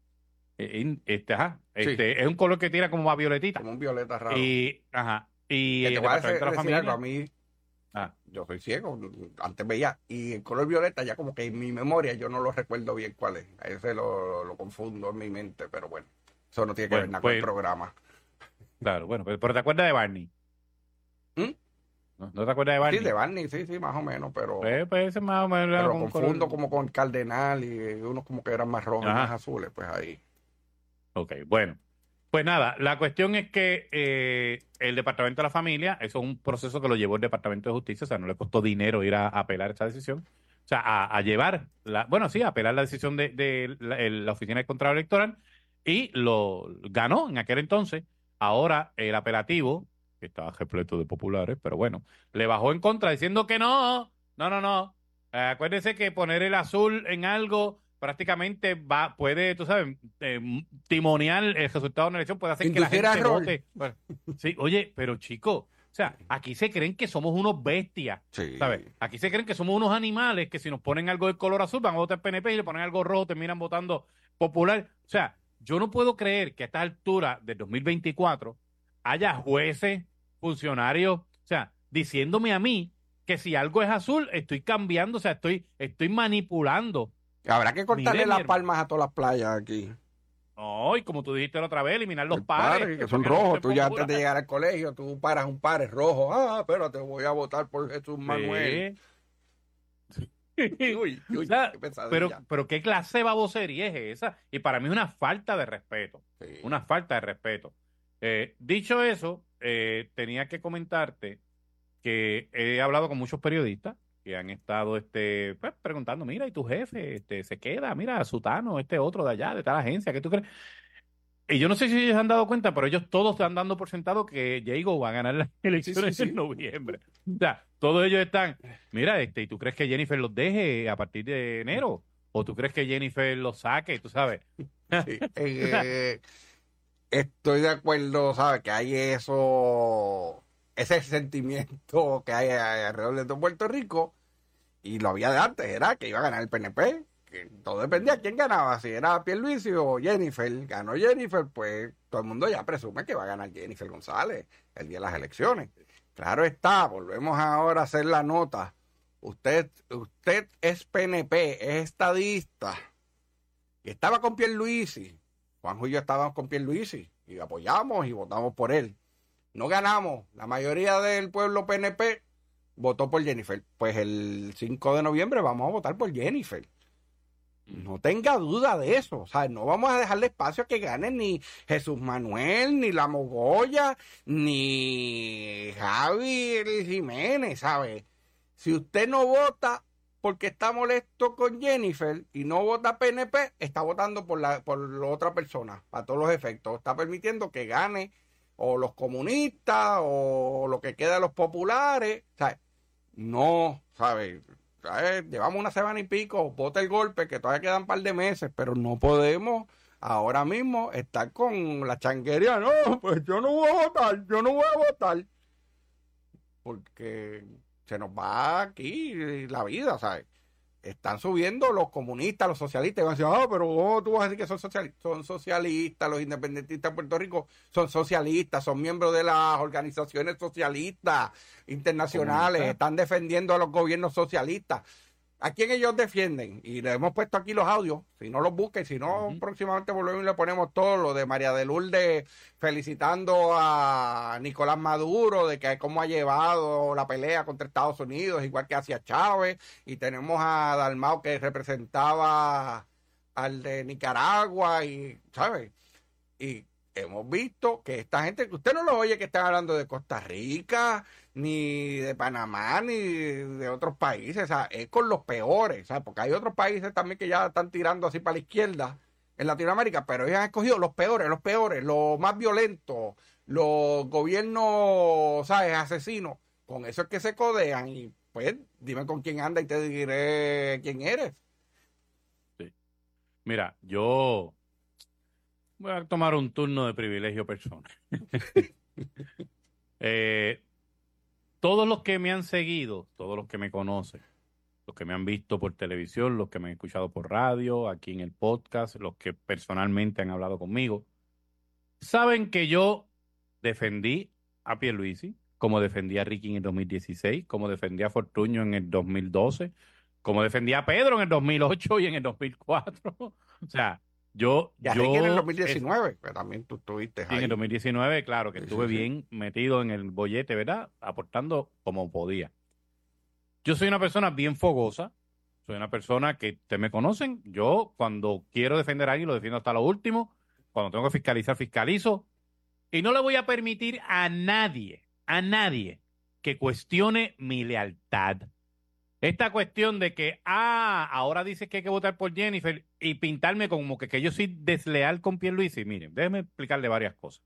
Es un color que tira como a violetita.
Como un violeta raro.
Y el
Departamento de la Familia, algo, a mí yo soy ciego, antes veía, y el color violeta ya como que en mi memoria yo no lo recuerdo bien cuál es. A ese lo confundo en mi mente, pero bueno, eso no tiene que ver nada con el programa.
Claro, bueno, pero ¿te acuerdas de Barney? ¿No te acuerdas de Barney?
Sí, de Barney, sí, más o menos, pero...
Pues ese más o menos...
Pero lo confundo como con Cardenal y unos como que eran más rojos y más azules, pues ahí.
Ok, bueno. Pues nada, la cuestión es que el Departamento de la Familia, eso es un proceso que lo llevó el Departamento de Justicia, o sea, no le costó dinero ir a apelar esa decisión, o sea, a llevar, a apelar la decisión de la Oficina de Contralor Electoral y lo ganó en aquel entonces. Ahora el apelativo, que estaba repleto de populares, pero bueno, le bajó en contra diciendo que no. Acuérdense que poner el azul en algo prácticamente puede, tú sabes, timonear el resultado de una elección, puede hacer que la gente vote. Bueno, sí, oye, pero chico, o sea, aquí se creen que somos unos bestias, ¿sabes? Aquí se creen que somos unos animales que si nos ponen algo de color azul van a votar PNP y le ponen algo rojo terminan votando popular. O sea, yo no puedo creer que a esta altura del 2024 haya jueces, funcionarios, o sea, diciéndome a mí que si algo es azul estoy cambiando, o sea, estoy manipulando.
Habrá que cortarle las palmas a todas las playas aquí.
No, y como tú dijiste la otra vez, eliminar los pares.
Que son rojos. Tú ya antes de llegar al colegio, tú paras un par, es rojo. Ah, espérate, voy a votar por Jesús Manuel.
Uy, o sea, pero qué clase de babosería es esa. Y para mí es una falta de respeto. Sí. Una falta de respeto. Dicho eso, tenía que comentarte que he hablado con muchos periodistas que han estado pues, preguntando, mira, ¿y tu jefe se queda? Mira, Sutano, otro de allá, de tal agencia, ¿qué tú crees? Y yo no sé si ellos se han dado cuenta, pero ellos todos están dando por sentado que Diego va a ganar las elecciones en noviembre. O sea, todos ellos están, mira, ¿y tú crees que Jennifer los deje a partir de enero? ¿O tú crees que Jennifer los saque? Tú sabes.
Sí, estoy de acuerdo, ¿sabes? Que hay ese sentimiento que hay alrededor de todo Puerto Rico, y lo había de antes, era que iba a ganar el PNP, que todo dependía de quién ganaba, si era Pierluisi o Jennifer. Ganó Jennifer, pues todo el mundo ya presume que va a ganar Jennifer González el día de las elecciones. Claro está, volvemos ahora a hacer la nota. Usted es PNP, es estadista, y estaba con Pierluisi. Juanjo y yo estábamos con Pierluisi, y apoyamos y votamos por él. No ganamos. La mayoría del pueblo PNP votó por Jennifer. Pues el 5 de noviembre vamos a votar por Jennifer. No tenga duda de eso. O sea, no vamos a dejarle espacio a que gane ni Jesús Manuel, ni la Mogolla, ni Javi Jiménez, ¿sabe? Si usted no vota porque está molesto con Jennifer y no vota PNP, está votando por la otra persona, a todos los efectos. Está permitiendo que gane o los comunistas, o lo que queda de los populares, ¿sabes? No, ¿sabes? Llevamos una semana y pico, bota el golpe, que todavía quedan un par de meses, pero no podemos ahora mismo estar con la changuería. No, pues yo no voy a votar, porque se nos va aquí la vida, ¿sabes? Están subiendo los comunistas, los socialistas, y van a decir, pero tú vas a decir que son socialistas, los independentistas de Puerto Rico son socialistas, son miembros de las organizaciones socialistas internacionales, están defendiendo a los gobiernos socialistas. ¿A quién ellos defienden? Y le hemos puesto aquí los audios, si no los busquen, si no, próximamente volvemos y le ponemos todo lo de María de Lourdes felicitando a Nicolás Maduro de que cómo ha llevado la pelea contra Estados Unidos, igual que hacia Chávez, y tenemos a Dalmau que representaba al de Nicaragua, y ¿sabes? Y hemos visto que esta gente, usted no lo oye que están hablando de Costa Rica, ni de Panamá, ni de otros países, o sea, es con los peores, ¿sabes? Porque hay otros países también que ya están tirando así para la izquierda en Latinoamérica, pero ellos han escogido los peores, los más violentos, los gobiernos, ¿sabes?, asesinos. Con eso es que se codean, y pues dime con quién anda y te diré quién eres.
Sí. Mira, yo voy a tomar un turno de privilegio personal. Todos los que me han seguido, todos los que me conocen, los que me han visto por televisión, los que me han escuchado por radio, aquí en el podcast, los que personalmente han hablado conmigo, saben que yo defendí a Pierluisi, como defendí a Ricky en el 2016, como defendí a Fortuño en el 2012, como defendí a Pedro en el 2008 y en el 2004. O sea, yo
en el 2019, que también tú estuviste ahí.
En el 2019, claro, que estuve bien metido en el bollete, ¿verdad? Aportando como podía. Yo soy una persona bien fogosa, soy una persona que ustedes me conocen. Yo cuando quiero defender a alguien lo defiendo hasta lo último. Cuando tengo que fiscalizar, fiscalizo. Y no le voy a permitir a nadie que cuestione mi lealtad. Esta cuestión de que, ahora dices que hay que votar por Jennifer y pintarme como que yo soy desleal con Pierluisi. Miren, déjenme explicarle varias cosas.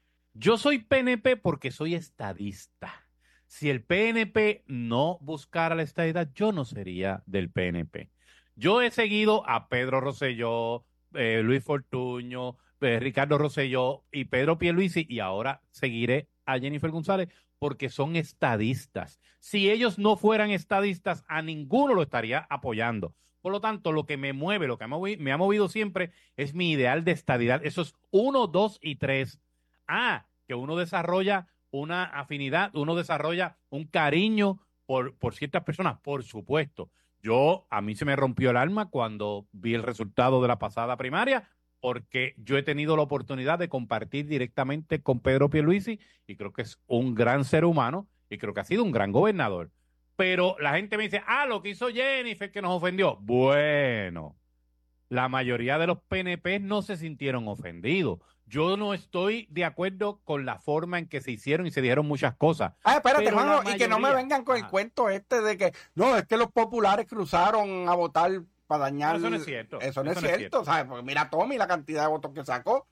Yo soy PNP porque soy estadista. Si el PNP no buscara la estadidad, yo no sería del PNP. Yo he seguido a Pedro Rosselló, Luis Fortuño, Ricardo Rosselló y Pedro Pierluisi, y ahora seguiré a Jennifer González porque son estadistas. Si ellos no fueran estadistas, a ninguno lo estaría apoyando. Por lo tanto, lo que me mueve, lo que me ha movido siempre es mi ideal de estadidad. Eso es 1, 2 y 3. Que uno desarrolla una afinidad, uno desarrolla un cariño por ciertas personas, por supuesto. A mí se me rompió el alma cuando vi el resultado de la pasada primaria, porque yo he tenido la oportunidad de compartir directamente con Pedro Pierluisi y creo que es un gran ser humano y creo que ha sido un gran gobernador. Pero la gente me dice, lo que hizo Jennifer que nos ofendió. Bueno, la mayoría de los PNP no se sintieron ofendidos. Yo no estoy de acuerdo con la forma en que se hicieron y se dijeron muchas cosas.
Espérate, hermano, y que no me vengan con el cuento de que, no, es que los populares cruzaron a votar para dañar.
Eso no es cierto.
Eso no es cierto, ¿sabes? Porque mira Tommy la cantidad de votos que sacó.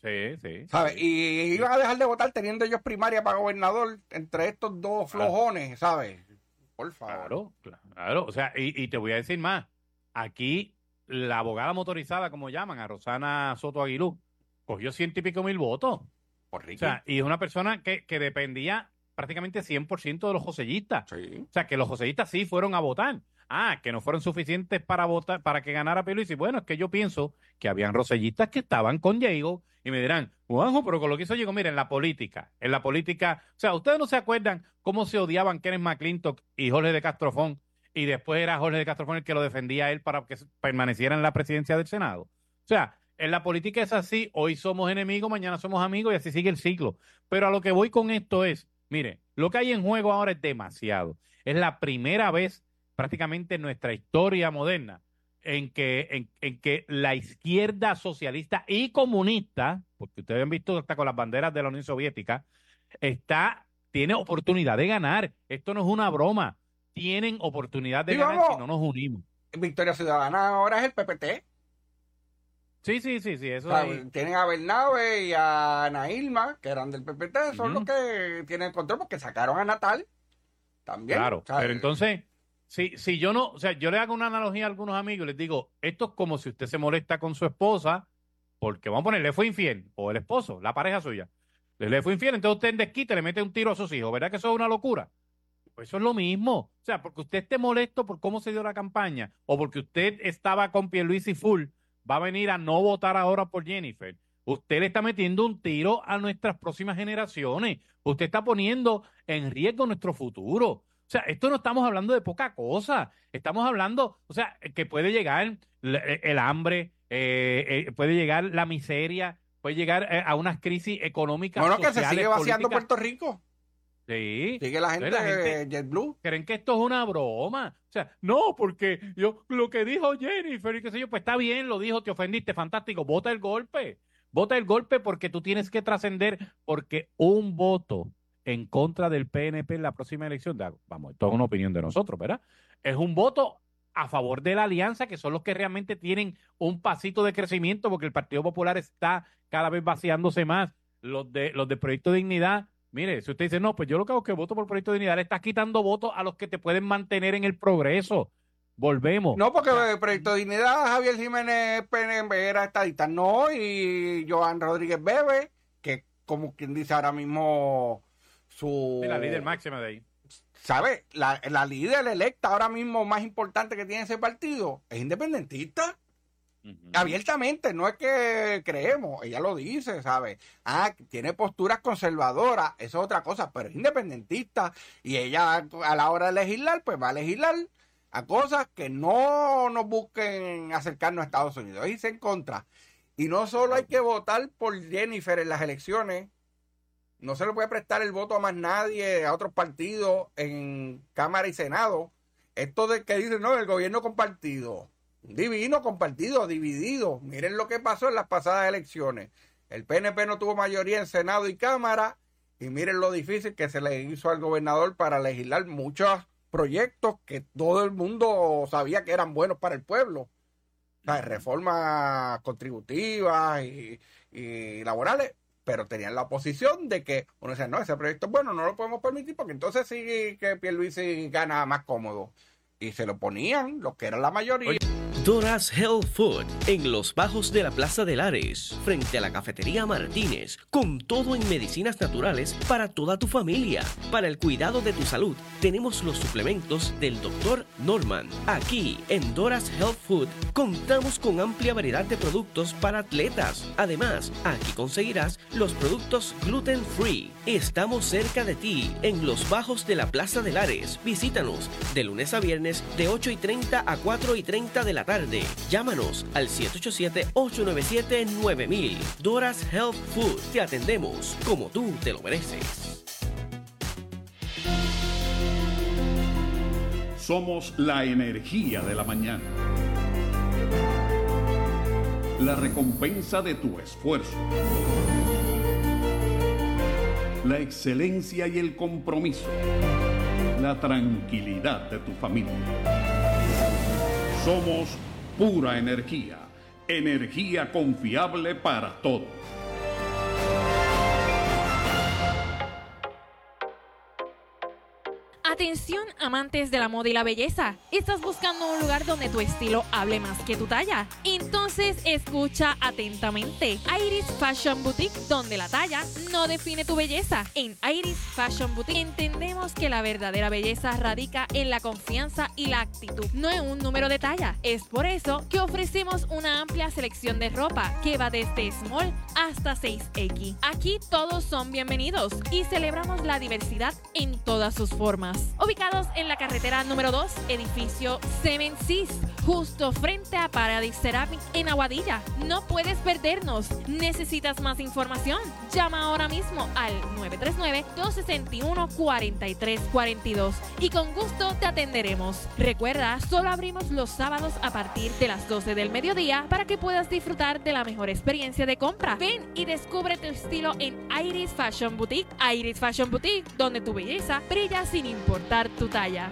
Sí.
¿Sabes? Y iban a dejar de votar teniendo ellos primaria para gobernador entre estos dos flojones, ¿sabes? Por favor.
Claro. O sea, y te voy a decir más. Aquí, la abogada motorizada, como llaman, a Rosana Soto Aguilú, cogió 100 y pico mil votos. O sea, y es una persona que dependía prácticamente 100% de los josellistas.
Sí.
O sea, que los josellistas sí fueron a votar. Que no fueron suficientes para votar, para que ganara Pierluisi. Bueno, es que yo pienso que habían rosellistas que estaban con Diego y me dirán, Juanjo, pero con lo que hizo Diego, mira, en la política, o sea, ustedes no se acuerdan cómo se odiaban Kenneth McClintock y Jorge de Castrofón, y después era Jorge de Castrofón el que lo defendía a él para que permaneciera en la presidencia del Senado. O sea, en la política es así, hoy somos enemigos, mañana somos amigos y así sigue el ciclo. Pero a lo que voy con esto es, mire, lo que hay en juego ahora es demasiado. Es la primera vez prácticamente en nuestra historia moderna en que la izquierda socialista y comunista, porque ustedes han visto hasta con las banderas de la Unión Soviética, tiene oportunidad de ganar. Esto no es una broma. Tienen oportunidad de ganar si no nos unimos.
Victoria Ciudadana ahora es el PPT.
Sí, eso.
O sea, tienen a Bernabe y a Ana Ilma, que eran del PPT, son los que tienen el control porque sacaron a Natal también.
Claro, pero entonces, si yo no, o sea, yo le hago una analogía a algunos amigos y les digo, esto es como si usted se molesta con su esposa, porque vamos a poner, le fue infiel, o el esposo, la pareja suya, le fue infiel, entonces usted en desquite le mete un tiro a sus hijos, ¿verdad que eso es una locura? Pues eso es lo mismo, o sea, porque usted esté molesto por cómo se dio la campaña, o porque usted estaba con Pierluisi full, va a venir a no votar ahora por Jennifer. Usted le está metiendo un tiro a nuestras próximas generaciones. Usted está poniendo en riesgo nuestro futuro. O sea, esto no estamos hablando de poca cosa. Estamos hablando, o sea, que puede llegar el hambre, puede llegar la miseria, puede llegar a unas crisis económicas.
Bueno, que se sigue vaciando políticas. Puerto Rico.
Sí.
Sigue la gente de JetBlue.
¿Creen que esto es una broma? O sea, no, porque lo que dijo Jennifer y qué sé yo, pues está bien, lo dijo, te ofendiste, fantástico, vota el golpe. Vota el golpe porque tú tienes que trascender, porque un voto en contra del PNP en la próxima elección, vamos, esto es una opinión de nosotros, ¿verdad? Es un voto a favor de la alianza, que son los que realmente tienen un pasito de crecimiento, porque el Partido Popular está cada vez vaciándose más. Los de Proyecto de Dignidad, mire, si usted dice, no, pues yo lo que hago es que voto por Proyecto de Dignidad, le estás quitando votos a los que te pueden mantener en el progreso. Volvemos.
No, porque el Proyecto de Dignidad, Javier Jiménez PNB era estadista, no, y Joan Rodríguez Bebe, que como quien dice ahora mismo
la líder máxima de ahí.
¿Sabe? La líder electa ahora mismo más importante que tiene ese partido es independentista. Abiertamente, no es que creemos, ella lo dice, ¿sabe? Tiene posturas conservadoras, eso es otra cosa, pero es independentista y ella a la hora de legislar, pues va a legislar a cosas que no nos busquen acercarnos a Estados Unidos, irse en contra. Y no solo hay que votar por Jennifer en las elecciones, no se le puede prestar el voto a más nadie, a otros partidos en Cámara y Senado. Esto de que dicen, no, el gobierno compartido. Divino, compartido, dividido. Miren lo que pasó en las pasadas elecciones. El PNP no tuvo mayoría en Senado y Cámara, y miren lo difícil que se le hizo al gobernador para legislar muchos proyectos que todo el mundo sabía que eran buenos para el pueblo. O sea, reformas contributivas y laborales, pero tenían la oposición de que uno decía, no, ese proyecto es bueno, no lo podemos permitir porque entonces sí que Pierluisi gana más cómodo. Y se lo ponían los que eran la mayoría.
Dora's Health Food, en los bajos de la Plaza de Lares, frente a la Cafetería Martínez, con todo en medicinas naturales para toda tu familia. Para el cuidado de tu salud, tenemos los suplementos del Dr. Norman. Aquí, en Dora's Health Food, contamos con amplia variedad de productos para atletas. Además, aquí conseguirás los productos gluten free. Estamos cerca de ti, en los bajos de la Plaza de Lares. Visítanos de lunes a viernes de 8:30 a 4:30 de la tarde. Llámanos al 787-897-9000. Dora's Health Food. Te atendemos como tú te lo mereces.
Somos la energía de la mañana. La recompensa de tu esfuerzo. La excelencia y el compromiso. La tranquilidad de tu familia. Somos pura energía. Energía confiable para todos.
Atención, amantes de la moda y la belleza. ¿Estás buscando un lugar donde tu estilo hable más que tu talla? Entonces escucha atentamente. Iris Fashion Boutique, donde la talla no define tu belleza. En Iris Fashion Boutique entendemos que la verdadera belleza radica en la confianza y la actitud, no en un número de talla. Es por eso que ofrecemos una amplia selección de ropa que va desde small hasta 6X. Aquí todos son bienvenidos y celebramos la diversidad en todas sus formas. Ubicados en la carretera número 2, edificio Seven Seas, justo frente a Paradise Ceramic en Aguadilla. No puedes perdernos. ¿Necesitas más información? Llama ahora mismo al 939-261-4342 y con gusto te atenderemos. Recuerda, solo abrimos los sábados a partir de las 12 del mediodía para que puedas disfrutar de la mejor experiencia de compra. Ven y descubre tu estilo en Iris Fashion Boutique. Iris Fashion Boutique, donde tu belleza brilla sin importar tu talla.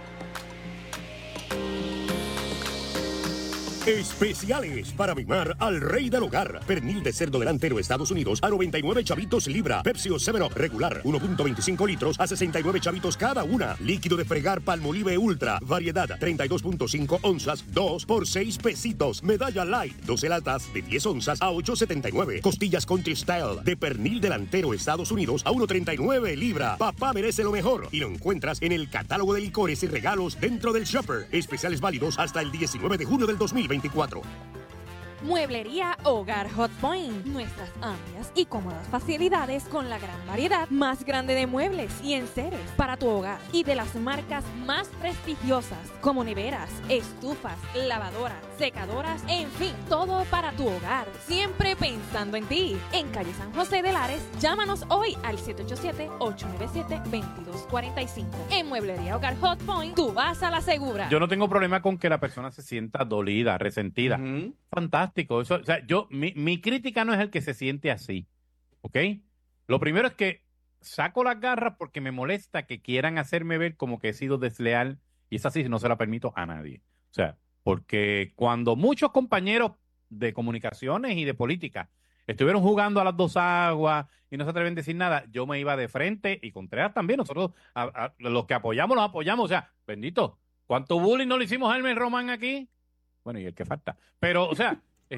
Especiales para mimar al rey del hogar. Pernil de cerdo delantero Estados Unidos a 99 chavitos libra. Pepsi o 7-Up regular 1.25 litros a 69 chavitos cada una. Líquido de fregar Palmolive Ultra. Variedad 32.5 onzas. 2 por 6 pesitos. Medalla Light. 12 latas de 10 onzas a 8.79. Costillas Country Style de pernil delantero Estados Unidos a 1.39 libra. Papá merece lo mejor. Y lo encuentras en el catálogo de licores y regalos dentro del Shopper. Especiales válidos hasta el 19 de junio del 2024.
Mueblería Hogar Hot Point. Nuestras amplias y cómodas facilidades con la gran variedad más grande de muebles y enseres para tu hogar y de las marcas más prestigiosas como neveras, estufas, lavadoras, secadoras, en fin, todo para tu hogar. Siempre pensando en ti. En calle San José de Lares, llámanos hoy al 787-897-2245. En Mueblería Hogar Hot Point, tú vas a la segura.
Yo no tengo problema con que la persona se sienta dolida, resentida. Fantástico. Eso, o sea, mi crítica no es el que se siente así, ¿ok? Lo primero es que saco las garras porque me molesta que quieran hacerme ver como que he sido desleal y esa sí no se la permito a nadie. O sea, porque cuando muchos compañeros de comunicaciones y de política estuvieron jugando a las dos aguas y no se atreven a decir nada, yo me iba de frente y Contreras también. Nosotros, los que apoyamos, los apoyamos. O sea, bendito, ¿cuánto bullying no le hicimos a Hermes Román aquí? Bueno, y el que falta. Pero, o sea, sí,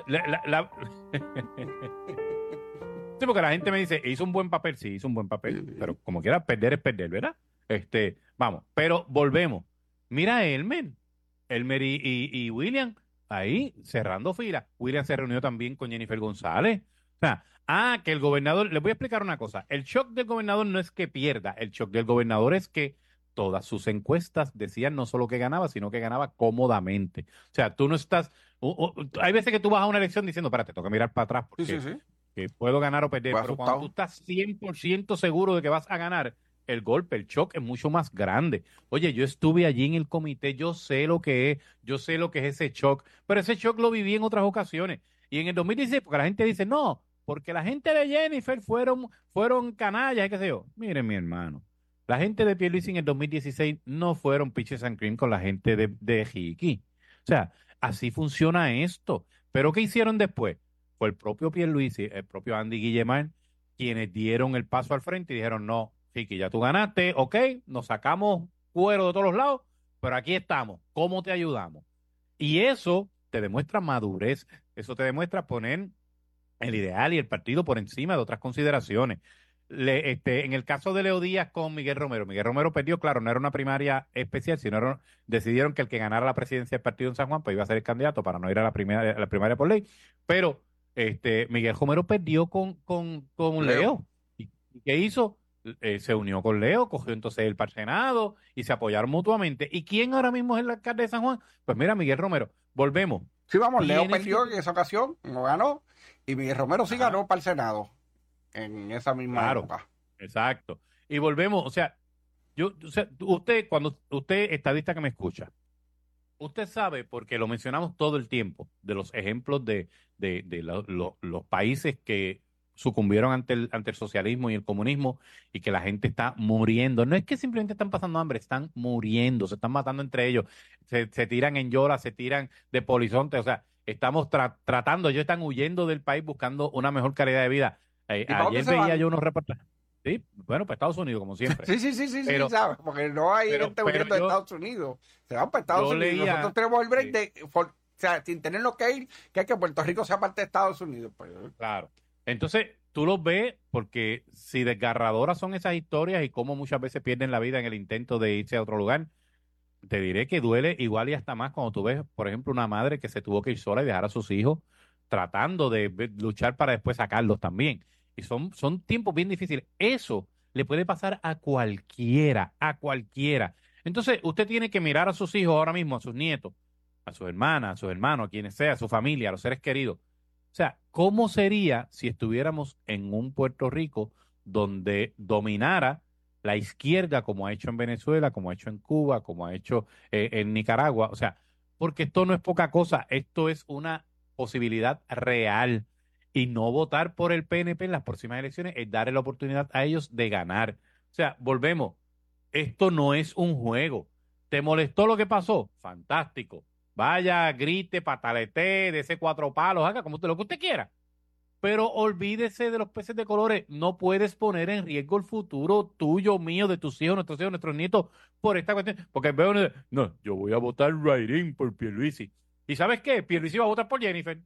porque la gente me dice, hizo un buen papel, sí, hizo un buen papel, pero como quiera, perder es perder, ¿verdad? Vamos, pero volvemos. Mira a Elmer y William ahí cerrando fila. William se reunió también con Jennifer González. O sea, que el gobernador, les voy a explicar una cosa. El shock del gobernador no es que pierda, el shock del gobernador es que todas sus encuestas decían no solo que ganaba, sino que ganaba cómodamente. O sea, tú no estás... hay veces que tú vas a una elección diciendo, espérate, tengo que mirar para atrás porque que puedo ganar o perder. Pero cuando tú estás 100% seguro de que vas a ganar, el golpe, el shock es mucho más grande. Oye, yo estuve allí en el comité, yo sé lo que es ese shock, pero ese shock lo viví en otras ocasiones. Y en el 2016, porque la gente dice, no, porque la gente de Jennifer fueron canallas, qué sé yo. Miren, mi hermano, la gente de Pierluisi en el 2016 no fueron pitches and cream con la gente de Ricky. O sea, así funciona esto. Pero ¿qué hicieron después? Fue el propio Pierluisi, el propio Andy Guillemard, quienes dieron el paso al frente y dijeron, no, Ricky, ya tú ganaste, ok, nos sacamos cuero de todos los lados, pero aquí estamos, ¿cómo te ayudamos? Y eso te demuestra madurez, eso te demuestra poner el ideal y el partido por encima de otras consideraciones. En el caso de Leo Díaz con Miguel Romero perdió, claro, no era una primaria especial, sino decidieron que el que ganara la presidencia del partido en San Juan pues iba a ser el candidato para no ir a la primaria por ley, pero Miguel Romero perdió con Leo. ¿Y qué hizo? Se unió con Leo, cogió entonces el para el Senado y se apoyaron mutuamente. ¿Y quién ahora mismo es el alcalde de San Juan? Pues mira, Miguel Romero. Volvemos.
Sí, vamos, Leo perdió en esa ocasión, no ganó, y Miguel Romero sí ganó para el Senado en esa misma época.
Exacto. Y volvemos, o sea, usted, cuando usted, estadista que me escucha, usted sabe, porque lo mencionamos todo el tiempo, de los ejemplos de los países que sucumbieron ante el socialismo y el comunismo y que la gente está muriendo. No es que simplemente están pasando hambre, están muriendo, se están matando entre ellos, se tiran en Yola, se tiran de polizonte, o sea, estamos tratando, ellos están huyendo del país buscando una mejor calidad de vida. Ayer veía yo unos reportajes. Sí, bueno, para Estados Unidos, como siempre.
Sí, pero, ¿sabes? Porque no hay gente huyendo de Estados Unidos. Se van para Estados Unidos. Nosotros tenemos el break o sea, sin tenerlo que ir, que Puerto Rico sea parte de Estados Unidos. Pues.
Claro. Entonces, tú los ves porque si desgarradoras son esas historias y cómo muchas veces pierden la vida en el intento de irse a otro lugar, te diré que duele igual y hasta más cuando tú ves, por ejemplo, una madre que se tuvo que ir sola y dejar a sus hijos tratando de luchar para después sacarlos también. Y son tiempos bien difíciles. Eso le puede pasar a cualquiera, Entonces, usted tiene que mirar a sus hijos ahora mismo, a sus nietos, a sus hermanas, a sus hermanos, a quienes sea, a su familia, a los seres queridos. O sea, ¿cómo sería si estuviéramos en un Puerto Rico donde dominara la izquierda como ha hecho en Venezuela, como ha hecho en Cuba, como ha hecho en Nicaragua? O sea, porque esto no es poca cosa, esto es una posibilidad real. Y no votar por el PNP en las próximas elecciones es darle la oportunidad a ellos de ganar. O sea, volvemos. Esto no es un juego. ¿Te molestó lo que pasó? Fantástico. Vaya, grite, patalete, dese 4 palos, haga como lo que usted quiera. Pero olvídese de los peces de colores. No puedes poner en riesgo el futuro tuyo, mío, de tus hijos, nuestros nietos, por esta cuestión. Porque veo, no, yo voy a votar right-in por Pierluisi. ¿Y sabes qué? Pierluisi va a votar por Jennifer.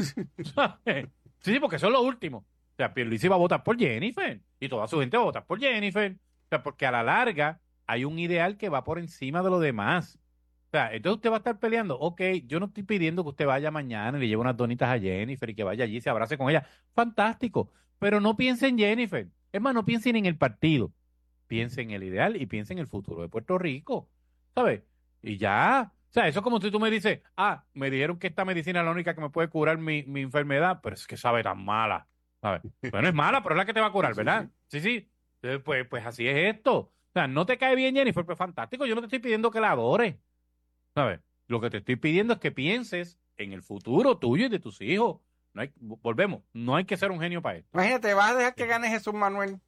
Sí, porque eso es lo último. O sea, Pierluisi va a votar por Jennifer y toda su gente va a votar por Jennifer. O sea, porque a la larga hay un ideal que va por encima de lo demás. O sea, entonces usted va a estar peleando. Ok, yo no estoy pidiendo que usted vaya mañana y le lleve unas donitas a Jennifer y que vaya allí y se abrace con ella. Fantástico. Pero no piense en Jennifer. Es más, no piensen en el partido. Piensen en el ideal y piensen en el futuro de Puerto Rico. ¿Sabes? Y ya. O sea, eso es como si tú me dices, me dijeron que esta medicina es la única que me puede curar mi enfermedad, pero es que sabe tan mala, ¿sabes? Bueno, es mala, pero es la que te va a curar, ¿verdad? Sí. Pues así es esto. O sea, no te cae bien Jennifer, pues fantástico, yo no te estoy pidiendo que la adores, ¿sabes? Lo que te estoy pidiendo es que pienses en el futuro tuyo y de tus hijos. Volvemos, no hay que ser un genio para esto.
Imagínate, vas a dejar que gane Jesús Manuel.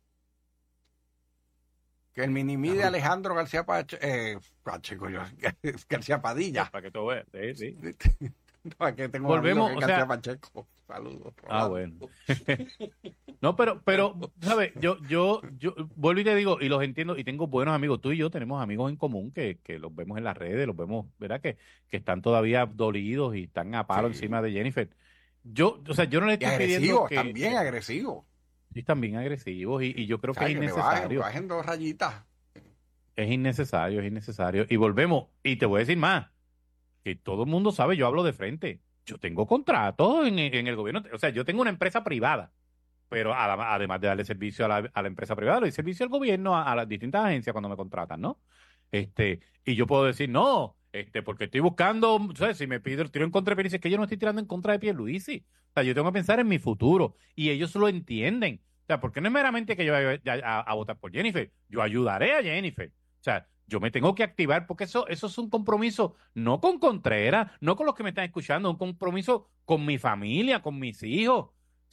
Que el mini-mí de Alejandro García García Padilla.
Para que tú veas, sí.
Para que tengo
volvemos,
García Pacheco. Saludos.
Bueno. No, pero, ¿sabes? Yo vuelvo y te digo, y los entiendo, y tengo buenos amigos. Tú y yo tenemos amigos en común que los vemos en las redes, los vemos, ¿verdad? Que están todavía dolidos y están a palo encima de Jennifer. Yo no le estoy pidiendo que...
También agresivos.
Sí, están bien agresivos y yo creo que es innecesario.
Bajen 2 rayitas.
Es innecesario. Y volvemos, y te voy a decir más, que todo el mundo sabe, yo hablo de frente. Yo tengo contratos en el gobierno, o sea, yo tengo una empresa privada, pero además de darle servicio a la empresa privada, le doy servicio al gobierno, a las distintas agencias cuando me contratan, ¿no? Y yo puedo decir, no, porque estoy buscando, ¿sabes? Si me pide el tiro en contra de Pierluisi, es que yo no estoy tirando en contra de Pierluisi. O sea, yo tengo que pensar en mi futuro y ellos lo entienden. O sea, porque no es meramente que yo vaya a votar por Jennifer, yo ayudaré a Jennifer. O sea, yo me tengo que activar porque eso es un compromiso no con Contreras, no con los que me están escuchando, un compromiso con mi familia, con mis hijos. O sea,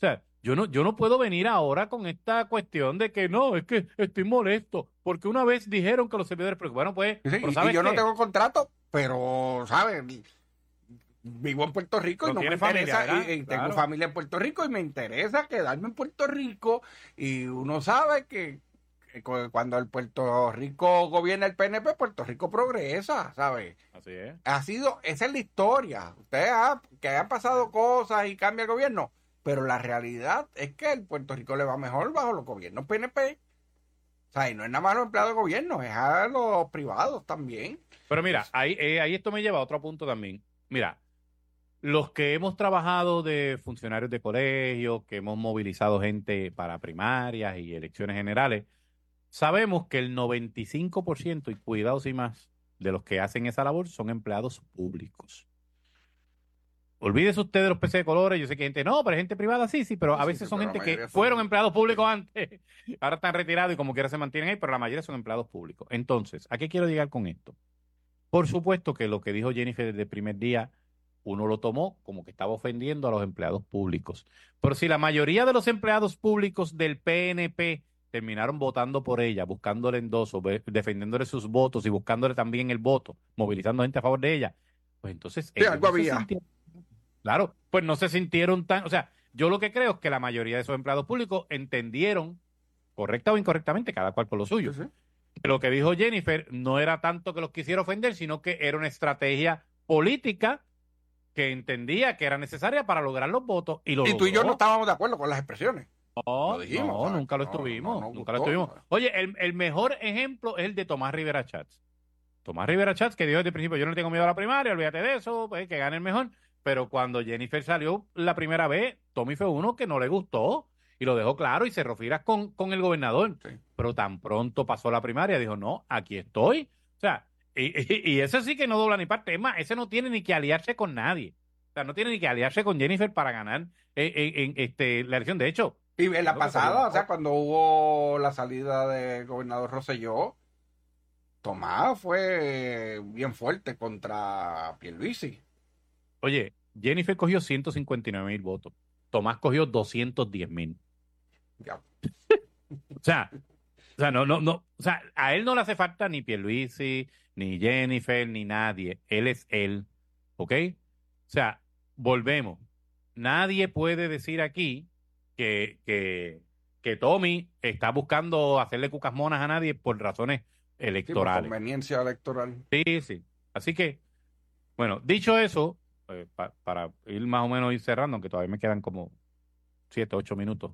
Yo no puedo venir ahora con esta cuestión de que no, es que estoy molesto, porque una vez dijeron que los servidores públicos, bueno, pues,
sí,
pero ¿sabes
y yo
qué?
no tengo contrato, pero, ¿sabes? Vivo en Puerto Rico y no me interesa, y tengo familia en Puerto Rico y me interesa quedarme en Puerto Rico, y uno sabe que cuando el Puerto Rico gobierna el PNP, Puerto Rico progresa, ¿sabes?
Así es.
Esa es la historia. Que han pasado cosas y cambia el gobierno, pero la realidad es que el Puerto Rico le va mejor bajo los gobiernos PNP. O sea, y no es nada más a los empleados del gobierno, es a los privados también.
Pero mira, ahí esto me lleva a otro punto también. Mira, los que hemos trabajado de funcionarios de colegio, que hemos movilizado gente para primarias y elecciones generales, sabemos que el 95%, y cuidado si más, de los que hacen esa labor son empleados públicos. Olvídese usted de los peces de colores. Yo sé que hay gente, no, pero hay gente privada, sí, pero a veces son gente que fueron empleados públicos antes, ahora están retirados y como quiera se mantienen ahí, pero la mayoría son empleados públicos. Entonces, ¿a qué quiero llegar con esto? Por supuesto que lo que dijo Jennifer desde el primer día, uno lo tomó como que estaba ofendiendo a los empleados públicos. Pero si la mayoría de los empleados públicos del PNP terminaron votando por ella, buscándole endoso, defendiéndole sus votos y buscándole también el voto, movilizando gente a favor de ella, pues entonces
sí, algo había.
Claro, pues no se sintieron tan... O sea, yo lo que creo es que la mayoría de esos empleados públicos entendieron, correcta o incorrectamente, cada cual por lo suyo. Sí. Lo que dijo Jennifer no era tanto que los quisiera ofender, sino que era una estrategia política que entendía que era necesaria para lograr los votos. Y tú
y yo no estábamos de acuerdo con las expresiones.
No, dijimos, nunca lo estuvimos. Nunca lo estuvimos. Oye, el mejor ejemplo es el de Tomás Rivera Chats. Tomás Rivera Chats, que dijo desde el principio, yo no le tengo miedo a la primaria, olvídate de eso, pues, que gane el mejor. Pero cuando Jennifer salió la primera vez, Tommy fue uno que no le gustó y lo dejó claro y cerró filas con el gobernador. Sí. Pero tan pronto pasó la primaria, dijo, no, aquí estoy. O sea, y ese sí que no dobla ni parte. Es más, ese no tiene ni que aliarse con nadie. O sea, no tiene ni que aliarse con Jennifer para ganar la elección. De hecho...
Y en la pasada, o sea, cuando hubo la salida del gobernador Rosselló, Tomás fue bien fuerte contra Pierluisi.
Oye, Jennifer cogió 159,000 votos. Tomás cogió 210,000.
Ya.
O sea, no. O sea, a él no le hace falta ni Pierluisi, ni Jennifer, ni nadie. Él es él. ¿Ok? O sea, volvemos. Nadie puede decir aquí que Tommy está buscando hacerle cucas monas a nadie por razones electorales.
Sí, por conveniencia electoral.
Sí. Así que, bueno, dicho eso, para ir más o menos ir cerrando, aunque todavía me quedan como 7, 8 minutos.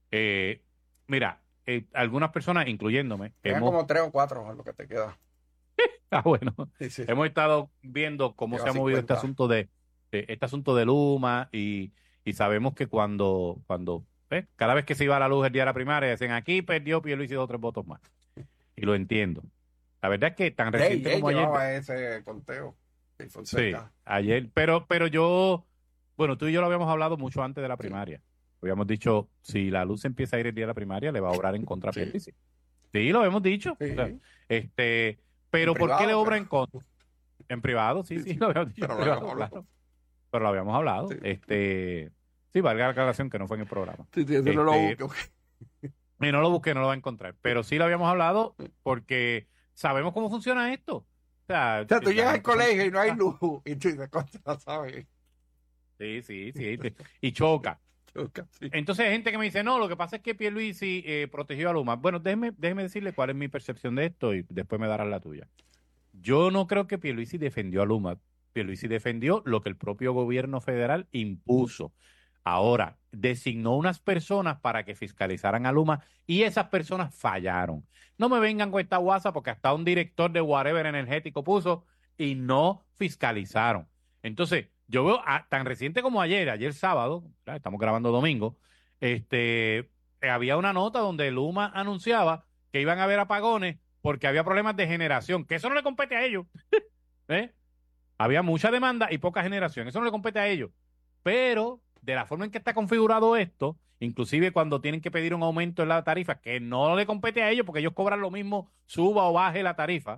Mira, algunas personas, incluyéndome...
como 3 o 4 es lo que te queda.
Bueno. Sí. Hemos estado viendo cómo se ha movido este asunto de Luma y sabemos que cuando cada vez que se iba a la luz el día de la primaria, decían aquí perdió Pierluisi 2 o 3 votos más. Y lo entiendo. La verdad es que tan reciente como ayer...
ese conteo.
Sí, ayer. Pero yo... Bueno, tú y yo lo habíamos hablado mucho antes de la primaria. Habíamos dicho, si la luz empieza a ir el día de la primaria, le va a obrar en contra a Pierluisi. Sí, lo habíamos dicho. Sí. O sea, pero ¿por privado, qué le obra en contra? En privado, sí, lo habíamos dicho. Pero lo habíamos hablado. Sí. Sí, valga la aclaración que no fue en el programa.
Sí, no lo busqué.
Y no lo busqué, no lo va a encontrar. Pero sí lo habíamos hablado porque sabemos cómo funciona esto. O sea,
tú llegas al colegio y no hay luz y tú dices, contra, ¿sabes?
Sí. Y choca. Sí. Entonces hay gente que me dice, no, lo que pasa es que Pierluisi protegió a Luma. Bueno, déjeme decirle cuál es mi percepción de esto y después me darás la tuya. Yo no creo que Pierluisi defendió a Luma. Pierluisi defendió lo que el propio gobierno federal impuso. Ahora, designó unas personas para que fiscalizaran a Luma y esas personas fallaron. No me vengan con esta guasa porque hasta un director de whatever energético puso y no fiscalizaron. Entonces, yo veo tan reciente como ayer sábado, ¿verdad? Estamos grabando domingo, había una nota donde Luma anunciaba que iban a haber apagones porque había problemas de generación, que eso no le compete a ellos. Había mucha demanda y poca generación, eso no le compete a ellos. Pero de la forma en que está configurado esto, inclusive cuando tienen que pedir un aumento en la tarifa, que no le compete a ellos porque ellos cobran lo mismo, suba o baje la tarifa,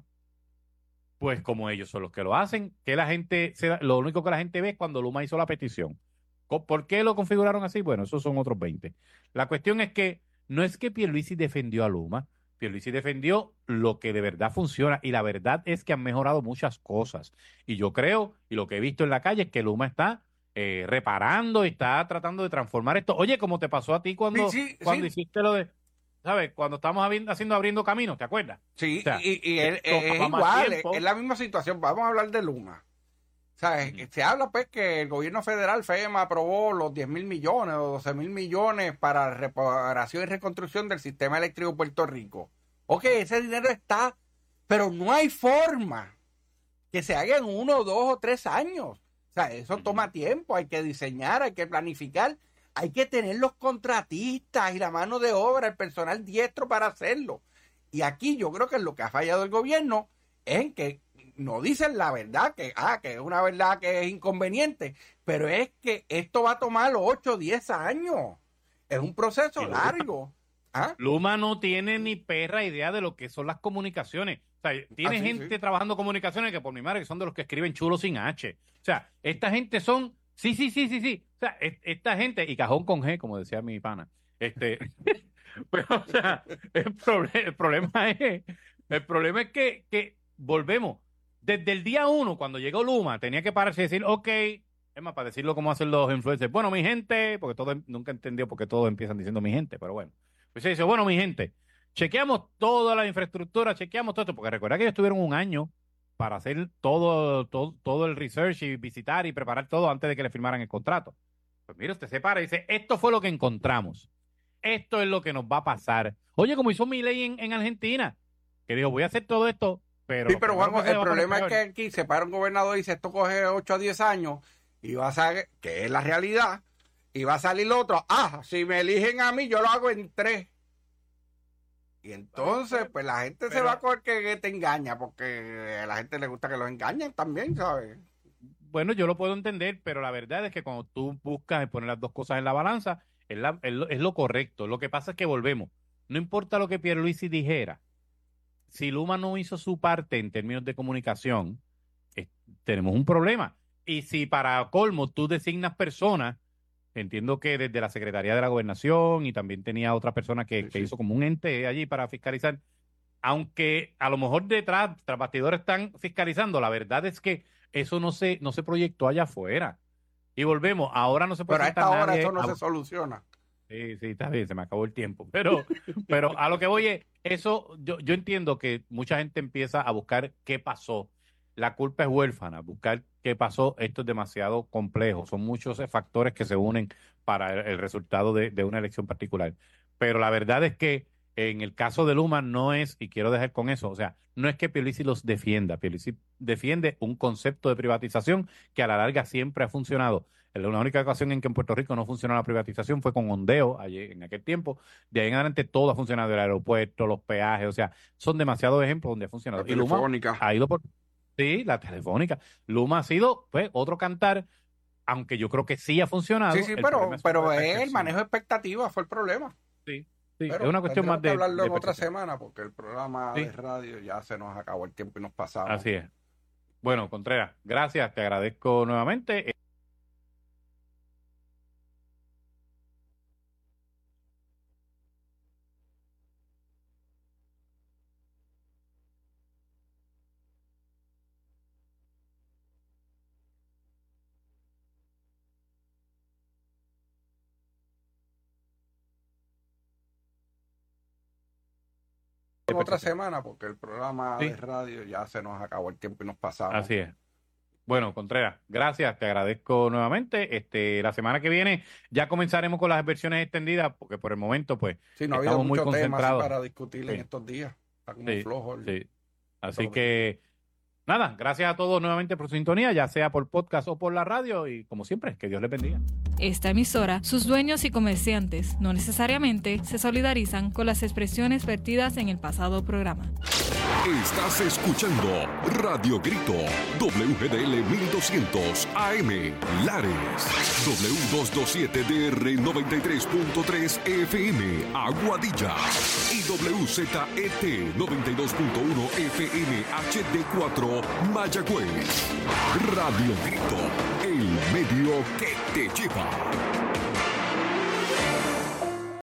pues como ellos son los que lo hacen, que la gente lo único que la gente ve es cuando Luma hizo la petición. ¿Por qué lo configuraron así? Bueno, esos son otros 20. La cuestión es que no es que Pierluisi defendió a Luma, Pierluisi defendió lo que de verdad funciona y la verdad es que han mejorado muchas cosas. Y yo creo, y lo que he visto en la calle es que Luma está reparando y está tratando de transformar esto. Oye, como te pasó a ti cuando hiciste lo de, ¿sabes? Cuando estábamos abriendo caminos, ¿te acuerdas?
Sí, o sea, y es igual, es la misma situación. Vamos a hablar de Luma. ¿Sabes? Se habla pues que el gobierno federal, FEMA, aprobó los 10,000 millones o 12,000 millones para reparación y reconstrucción del sistema eléctrico de Puerto Rico. Ok, ese dinero está, pero no hay forma que se haga en 1, 2 o 3 años. O sea, eso toma tiempo, hay que diseñar, hay que planificar, hay que tener los contratistas y la mano de obra, el personal diestro para hacerlo. Y aquí yo creo que lo que ha fallado el gobierno es en que no dicen la verdad, que es una verdad que es inconveniente, pero es que esto va a tomar 8 o 10 años. Es un proceso largo.
Luma no tiene ni perra idea de lo que son las comunicaciones. O sea, tiene gente trabajando comunicaciones que por mi madre que son de los que escriben chulo sin H. O sea, esta gente son... Sí. O sea, esta gente, y cajón con G, como decía mi pana. Pero, o sea, el problema es que volvemos. Desde el día 1, cuando llegó Luma, tenía que pararse y decir, ok, es más, para decirlo como hacen los influencers, bueno, mi gente, porque nunca entendió por qué todos empiezan diciendo mi gente, pero bueno. Pues se dice, bueno, mi gente, chequeamos toda la infraestructura, chequeamos todo esto, porque recuerda que ellos tuvieron un año para hacer todo el research y visitar y preparar todo antes de que le firmaran el contrato. Pues mire, usted se para y dice, esto fue lo que encontramos. Esto es lo que nos va a pasar. Oye, como hizo Milei en Argentina, que dijo, voy a hacer todo esto, pero...
Sí, pero Juanjo, el problema es que aquí se para un gobernador y dice, esto coge 8 a 10 años, y va a saber, que es la realidad, y va a salir otro, si me eligen a mí, yo lo hago en 3. Y entonces, pues la gente se va a coger que te engaña, porque a la gente le gusta que los engañen también, ¿sabes?
Bueno, yo lo puedo entender, pero la verdad es que cuando tú buscas poner las dos cosas en la balanza, es lo correcto. Lo que pasa es que volvemos. No importa lo que Pierluisi dijera, si Luma no hizo su parte en términos de comunicación, tenemos un problema. Y si para colmo tú designas personas, entiendo que desde la Secretaría de la Gobernación y también tenía otra persona que hizo como un ente allí para fiscalizar, aunque a lo mejor detrás, tras bastidores están fiscalizando, la verdad es que eso no se proyectó allá afuera. Y volvemos, ahora no se puede...
Pero a esta hora eso no se soluciona.
Sí, está bien, se me acabó el tiempo. Pero a lo que voy es, eso, yo entiendo que mucha gente empieza a buscar qué pasó. La culpa es huérfana, buscar qué pasó, esto es demasiado complejo. Son muchos factores que se unen para el resultado de una elección particular. Pero la verdad es que en el caso de Luma no es, y quiero dejar con eso, o sea, no es que Pierluisi los defienda. Pierluisi defiende un concepto de privatización que a la larga siempre ha funcionado. La única ocasión en que en Puerto Rico no funcionó la privatización fue con Ondeo, en aquel tiempo. De ahí en adelante todo ha funcionado, el aeropuerto, los peajes, o sea, son demasiados ejemplos donde ha funcionado.
La telefónica.
Luma ha ido por... Sí, la telefónica. Luma ha sido, pues, otro cantar, aunque yo creo que sí ha funcionado.
Sí, pero el manejo de expectativas fue el problema.
Sí, pero es una cuestión más de...
hablarlo en otra semana, porque el programa de radio ya se nos acabó el tiempo y nos pasamos.
Así es. Bueno, Contreras, gracias, te agradezco nuevamente.
Otra semana, porque el programa de radio ya se nos acabó el tiempo y nos pasamos.
Así es. Bueno, Contreras, gracias, te agradezco nuevamente. La semana que viene ya comenzaremos con las versiones extendidas, porque por el momento, pues,
sí, no
estamos muy
temas
concentrados
para discutir en estos días. Está como flojo.
Sí. Así que, nada, gracias a todos nuevamente por su sintonía, ya sea por podcast o por la radio, y como siempre, que Dios les bendiga.
Esta emisora, sus dueños y comerciantes no necesariamente se solidarizan con las expresiones vertidas en el pasado programa.
Estás escuchando Radio Grito, WGDL 1200 AM, Lares, W227DR 93.3 FM, Aguadilla, y WZET 92.1 FM HD4, Mayagüez. Radio Grito, el medio que te lleva.